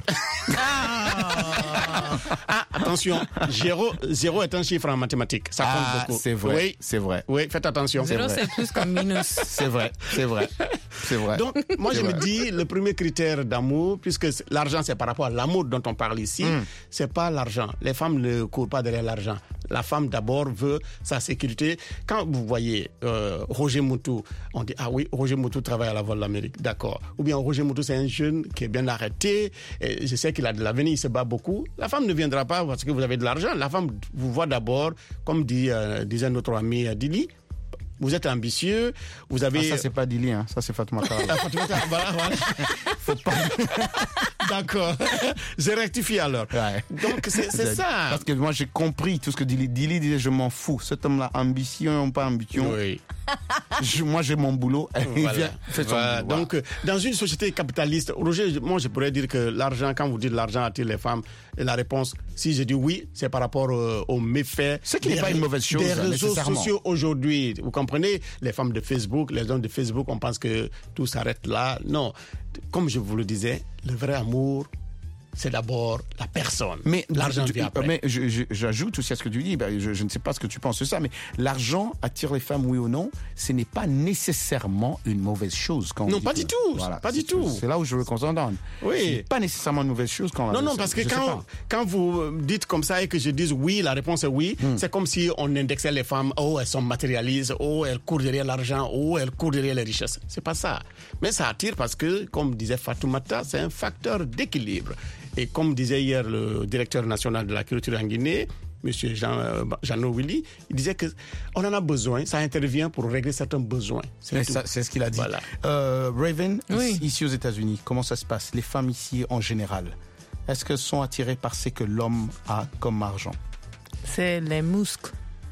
Ah, ah, attention, zéro, zéro est un chiffre en mathématiques. Ça compte Ah, beaucoup. c'est vrai. Oui, c'est vrai. Oui, faites attention. Zéro, c'est plus comme minus. C'est vrai, c'est vrai, c'est vrai. Donc, moi, C'est je me vrai. dis, le premier critère d'amour, puisque c'est- l'argent, c'est par rapport à l'amour dont on parle ici, Mm. c'est pas l'argent. Les femmes ne courent pas derrière l'argent. La femme, d'abord, veut sa sécurité. Quand vous voyez euh, Roger Moutou, on dit, ah oui, Roger Moutou travaille à la Voix de l'Amérique, d'accord. Ou bien Roger Moutou, c'est un jeune qui est bien arrêté, et je sais qu'il a de l'avenir, il se bat beaucoup. La femme ne viendra pas parce que vous avez de l'argent. La femme vous voit d'abord, comme dit, euh, disait notre ami euh, Dili, vous êtes ambitieux, vous avez... Ah, ça, c'est pas Dili, hein. Ça, c'est Fatoumata. Ah, Fatoumata, voilà, voilà. Faut pas... D'accord. J'ai rectifié alors. Ouais. Donc, c'est c'est ça. Parce que moi, j'ai compris tout ce que Dili, Dili disait, je m'en fous. Cet homme-là, ambition, pas ambition. Oui. Je- moi, j'ai mon boulot. Il Voilà. vient, fait son Voilà. boulot. Donc, euh, dans une société capitaliste, Roger, moi, je pourrais dire que l'argent, quand vous dites l'argent attire les femmes, et la réponse, si je dis oui, c'est par rapport euh, aux méfaits. Ce qui n'est des pas une ré- mauvaise chose, Des réseaux nécessairement. sociaux aujourd'hui. Vous comprenez? Les femmes de Facebook, les hommes de Facebook, on pense que tout s'arrête là. Non. Comme je vous le disais, le vrai amour, c'est d'abord la personne. Mais l'argent du- vient après. Mais je- je- j'ajoute aussi à ce que tu dis. Ben, je, je ne sais pas ce que tu penses de ça, mais l'argent attire les femmes, oui ou non. Ce n'est pas nécessairement une mauvaise chose quand on Non, dit pas que- du tout, Voilà, pas du c'est- tout. C'est là où je veux qu'on s'entende. Oui. C'est pas nécessairement une mauvaise chose quand. Non, non, parce que je sais quand, pas. quand vous dites comme ça et que je dise oui, la réponse est oui, Hmm. c'est comme si on indexait les femmes, oh, elles sont matérialistes, oh, elles courent derrière l'argent, oh, elles courent derrière les richesses. C'est pas ça. Mais ça attire parce que, comme disait Fatoumata, c'est un facteur d'équilibre. Et comme disait hier le directeur national de la culture en Guinée, M. Jean, euh, Jeannot Willy, il disait que on en a besoin, ça intervient pour régler certains besoins. Mais tout. ça, c'est ce qu'il a dit. Voilà. Euh, Raven, Oui. ici, ici aux États-Unis, comment ça se passe? Les femmes ici en général, est-ce qu'elles sont attirées par ce que l'homme a comme argent? C'est les muscles.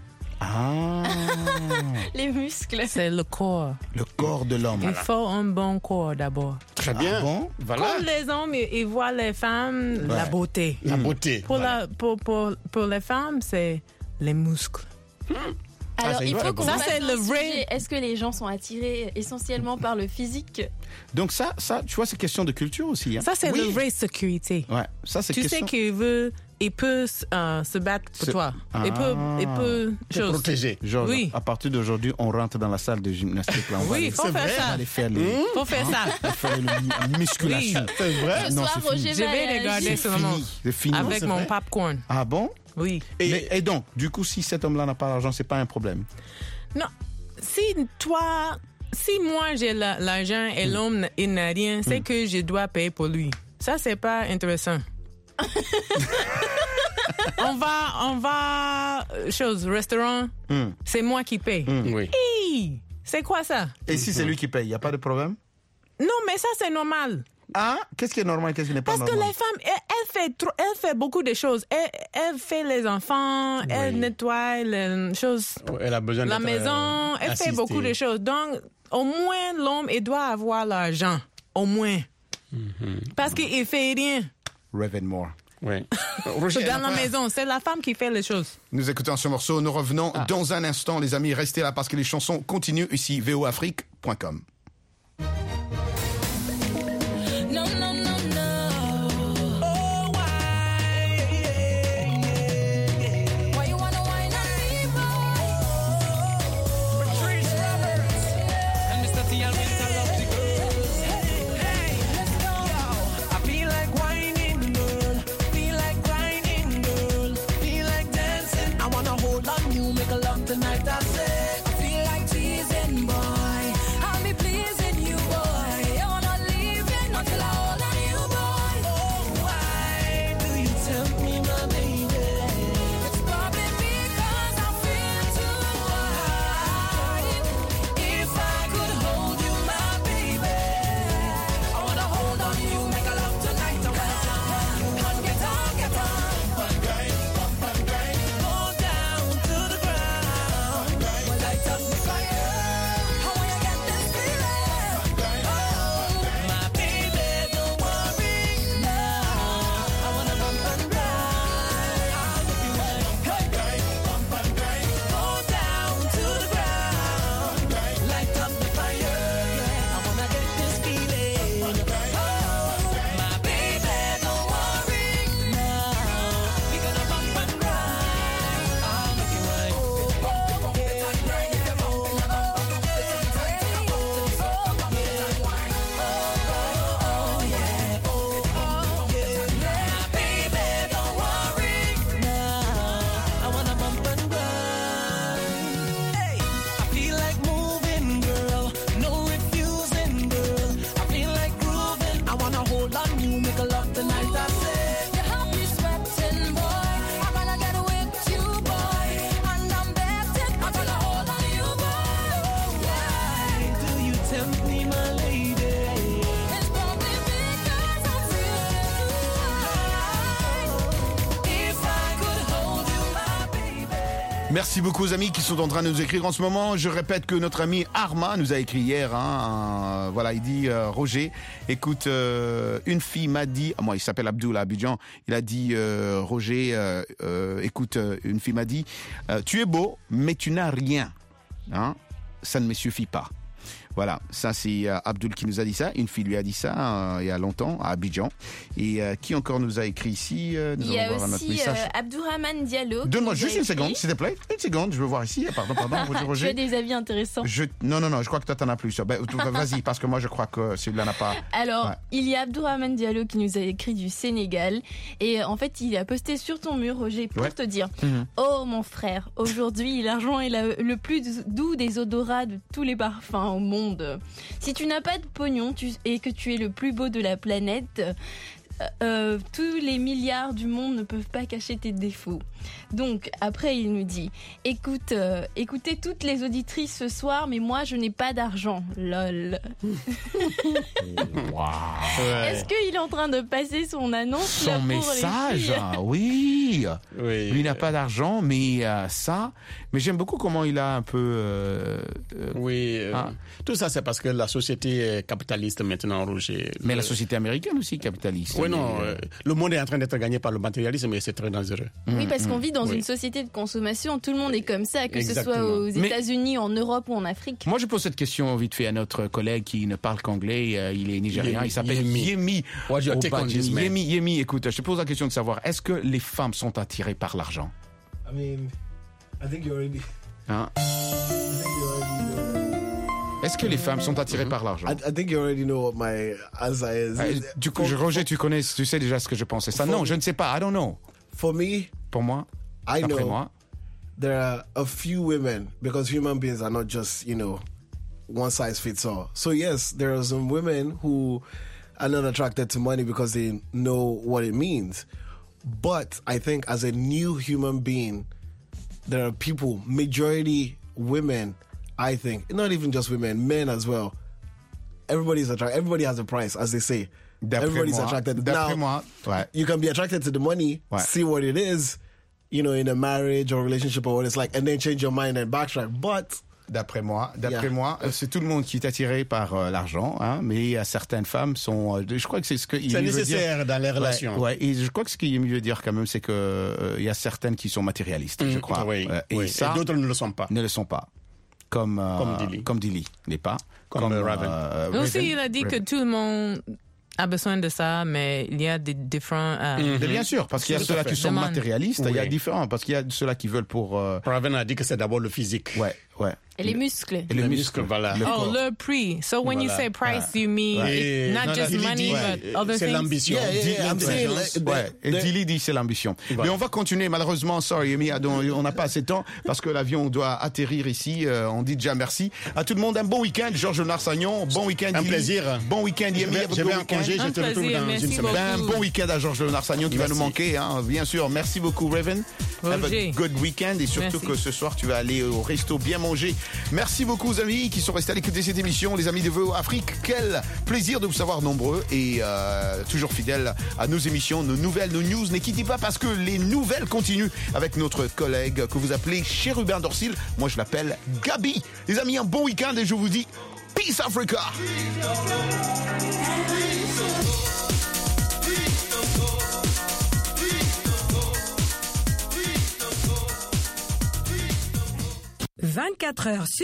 Ah, Les muscles. C'est le corps. le corps de l'homme. Il faut un bon corps d'abord. Très bien. Ah bon? Voilà. Comme les hommes, ils ils voient les femmes, la Ouais. beauté. La beauté. Pour, Voilà. la, pour, pour, pour les femmes, c'est les muscles. Alors, c'est il vrai, faut qu'on ça, fasse c'est un le sujet. vrai- Est-ce que les gens sont attirés essentiellement par le physique? Donc ça, ça, tu vois, c'est question de culture aussi. Hein? Ça, c'est Oui. le vrai sécurité. Ouais, ça c'est Tu question. sais qu'il veut, il peut euh, se battre pour Se- toi. Ah. Il peut, il peut, Te chose. protéger. Genre, Oui. à partir d'aujourd'hui, on rentre dans la salle de gymnastique. Là, on va Oui, aller- il faut C'est faire vrai, on va ça. aller faire les, Faut faire ça. on va faire les musculations. C'est vrai. Ce Non, soir, c'est fini. Roger Je va vais aller regarder agir. ce moment. Fini, c'est fini. Avec c'est mon vrai. popcorn. Ah bon? Oui. Et- Mais- et donc, du coup, si cet homme-là n'a pas d'argent, c'est pas un problème. Non, si toi, si moi j'ai la- l'argent et l'homme n- il n'a rien, c'est que je dois payer pour lui. Ça, c'est pas intéressant. on va, on va, euh, chose, restaurant, Hmm. c'est moi qui paye. Oui. Hi, c'est quoi ça? Et si c'est lui qui paye, il n'y a pas de problème? Non, mais ça, c'est normal. Ah, qu'est-ce qui est normal, qu'est-ce qui n'est pas Parce que normal? les femmes, elles, elles fait trop, elle fait beaucoup de choses. Elle, elle fait les enfants, elle nettoie les choses, Elle a besoin la d'être, maison, euh, elle fait assistée. beaucoup de choses. Donc, au moins, l'homme, il doit avoir l'argent. Au moins. Parce qu'il ne fait rien. Raven Moore. Oui. Roger, Dans la enfin, maison, c'est la femme qui fait les choses. Nous écoutons ce morceau, nous revenons Ah. dans un instant, les amis. Restez là parce que les chansons continuent ici, v o afrique point com. No, no, no, no. Oh, why? Why you wanna whine on me, boy? Patrice Roberts and Mister T and Mister Love the Girls. Hey, let's go. I feel like whining, girl. Feel like grinding, girl. Feel like dancing. I wanna hold on you, make a love tonight. I say. I feel like teasing, boy. I'll be pleased. Merci beaucoup aux amis qui sont en train de nous écrire en ce moment. Je répète que notre ami Arma nous a écrit hier. Hein, euh, voilà, il dit euh, Roger, écoute, euh, une fille m'a dit, moi il s'appelle Abdul à Abidjan, il a dit euh, Roger, euh, euh, écoute, euh, une fille m'a dit, euh, tu es beau, mais tu n'as rien. Hein, ça ne me suffit pas. Voilà, ça c'est euh, Abdul qui nous a dit ça. Une fille lui a dit ça euh, il y a longtemps à Abidjan. Et euh, qui encore nous a écrit ici euh, nous Il y a allons voir notre aussi message. euh, Abdourahmane Diallo. qui Donne-moi nous a juste une écrit. seconde, s'il te plaît. Une seconde, je veux voir ici. Pardon, pardon, Roger, Roger. Tu as des avis intéressants. Je... Non, non, non, je crois que toi, t'en as plus. Ben, vas-y, parce que moi, je crois que celui-là n'a pas... Alors, Ouais. il y a Abdourahmane Diallo qui nous a écrit du Sénégal. Et euh, en fait, il a posté sur ton mur, Roger, pour Ouais. te dire Mhm. Oh, mon frère, aujourd'hui, l'argent est la- le plus doux des odorats de tous les parfums au monde. Si tu n'as pas de pognon tu- et que tu es le plus beau de la planète, euh, euh, tous les milliards du monde ne peuvent pas cacher tes défauts. Donc, après, il nous dit Écoute, euh, écoutez toutes les auditrices ce soir, mais moi, je n'ai pas d'argent. Lol. Est-ce qu'il est en train de passer son annonce là, Son pour les message, filles ah, oui. Lui n'a pas d'argent, mais euh, ça... Mais j'aime beaucoup comment il a un peu... euh, euh, Oui, euh, ah. tout ça c'est parce que la société est capitaliste maintenant, Roger. Mais Le- la société américaine aussi capitaliste. Oui, non, Mais, euh, le monde est en train d'être gagné par le matérialisme et c'est très dangereux. Oui, parce qu'on vit dans Oui. une société de consommation, tout le monde est comme ça, que ce soit Exactement. aux Mais- États-Unis, en Europe ou en Afrique. Moi, je pose cette question vite fait à notre collègue qui ne parle qu'anglais. euh, il est nigérien. Yemi, Il s'appelle Yemi. Yemi. What's your take on Obadji. this, man? Yemi, Yemi, écoute, je te pose la question de savoir, est-ce que les femmes sont attirées par l'argent? I mean, I think you already. Hein? I think you already know. Est-ce que les femmes sont attirées par l'argent? I, I think you already know what my answer is. Euh, du coup, je- Roger, tu connais, tu sais déjà ce que je pensais. Ça, For- non, je ne sais pas. I don't know. For me, Pour moi, I d'après know moi, there are a few women because human beings are not just, you know, one size fits all. So yes, there are some women who are not attracted to money because they know what it means. But I think as a new human being, there are people, majority women, I think, not even just women, men as well. Everybody's attracted. Everybody has a price, as they say. D'après Everybody's moi- attracted. d'après Now, moi, ouais. you can be attracted to the money, Ouais. see what it is, you know, in a marriage or relationship or what it's like, and then change your mind and backtrack. But d'après moi, d'après Yeah. moi, euh, c'est tout le monde qui est attiré par euh, l'argent, hein, mais euh, certaines femmes sont. euh, je crois que c'est ce que. C'est Yemi veut nécessaire dire. dans les Ouais, relations. Ouais, et je crois que ce que Yemi veut dire quand même, c'est que euh, il y a certaines qui sont matérialistes, je Mm, crois. oui, Euh, et oui. ça, Et d'autres ne le sont pas. ne le sont pas. Comme euh, Comme Dilly. comme Dilly, n'est pas. Comme, euh, Raven. euh, Aussi, Raven. il a dit que Raven. tout le monde a besoin de ça, mais il y a des différents. euh, Mais bien sûr, parce qu'il y a Tout à ceux-là fait. qui sont Demande. matérialistes, il y a Oui. différents, parce qu'il y a ceux-là qui veulent pour. euh, Raven a dit que c'est d'abord le physique. Ouais, ouais. Et les muscles. Et le Le muscle, muscle, voilà. le Oh, corps. le prix. So when you Voilà. say price, Ouais. you mean Ouais. Et- not non, just il money, dit, but other c'est things? l'ambition. Yeah, yeah, Dit yeah, I'm saying, l'intelligence. like, Ouais, et the- Dilly dit c'est l'ambition. Voilà. Mais on va continuer, malheureusement, sorry, Yemi, on n'a pas assez de temps parce que l'avion doit atterrir ici. Euh, on dit déjà merci à tout le monde. Un bon week-end, Georges Narsagnon. Bon week-end, Un Dilly. plaisir. Bon week-end, Je Yemi. vais, je bon vais en week-end. congé, je Un te retrouve plaisir, dans merci une semaine. beaucoup. Ben, un bon week-end à Georges Narsagnon qui va Merci. nous manquer, hein, bien sûr. Merci beaucoup, Raven. Have a Roger. good weekend et surtout Merci. que ce soir tu vas aller au resto bien manger. Merci beaucoup aux amis qui sont restés à l'écoute de cette émission, les amis de V O Afrique. Quel plaisir de vous savoir nombreux et euh, toujours fidèles à nos émissions, nos nouvelles, nos news. Ne quittez pas parce que les nouvelles continuent avec notre collègue que vous appelez Chérubin Dorsil. Moi je l'appelle Gabi. Les amis, un bon week-end et je vous dis Peace Africa. vingt-quatre heures sur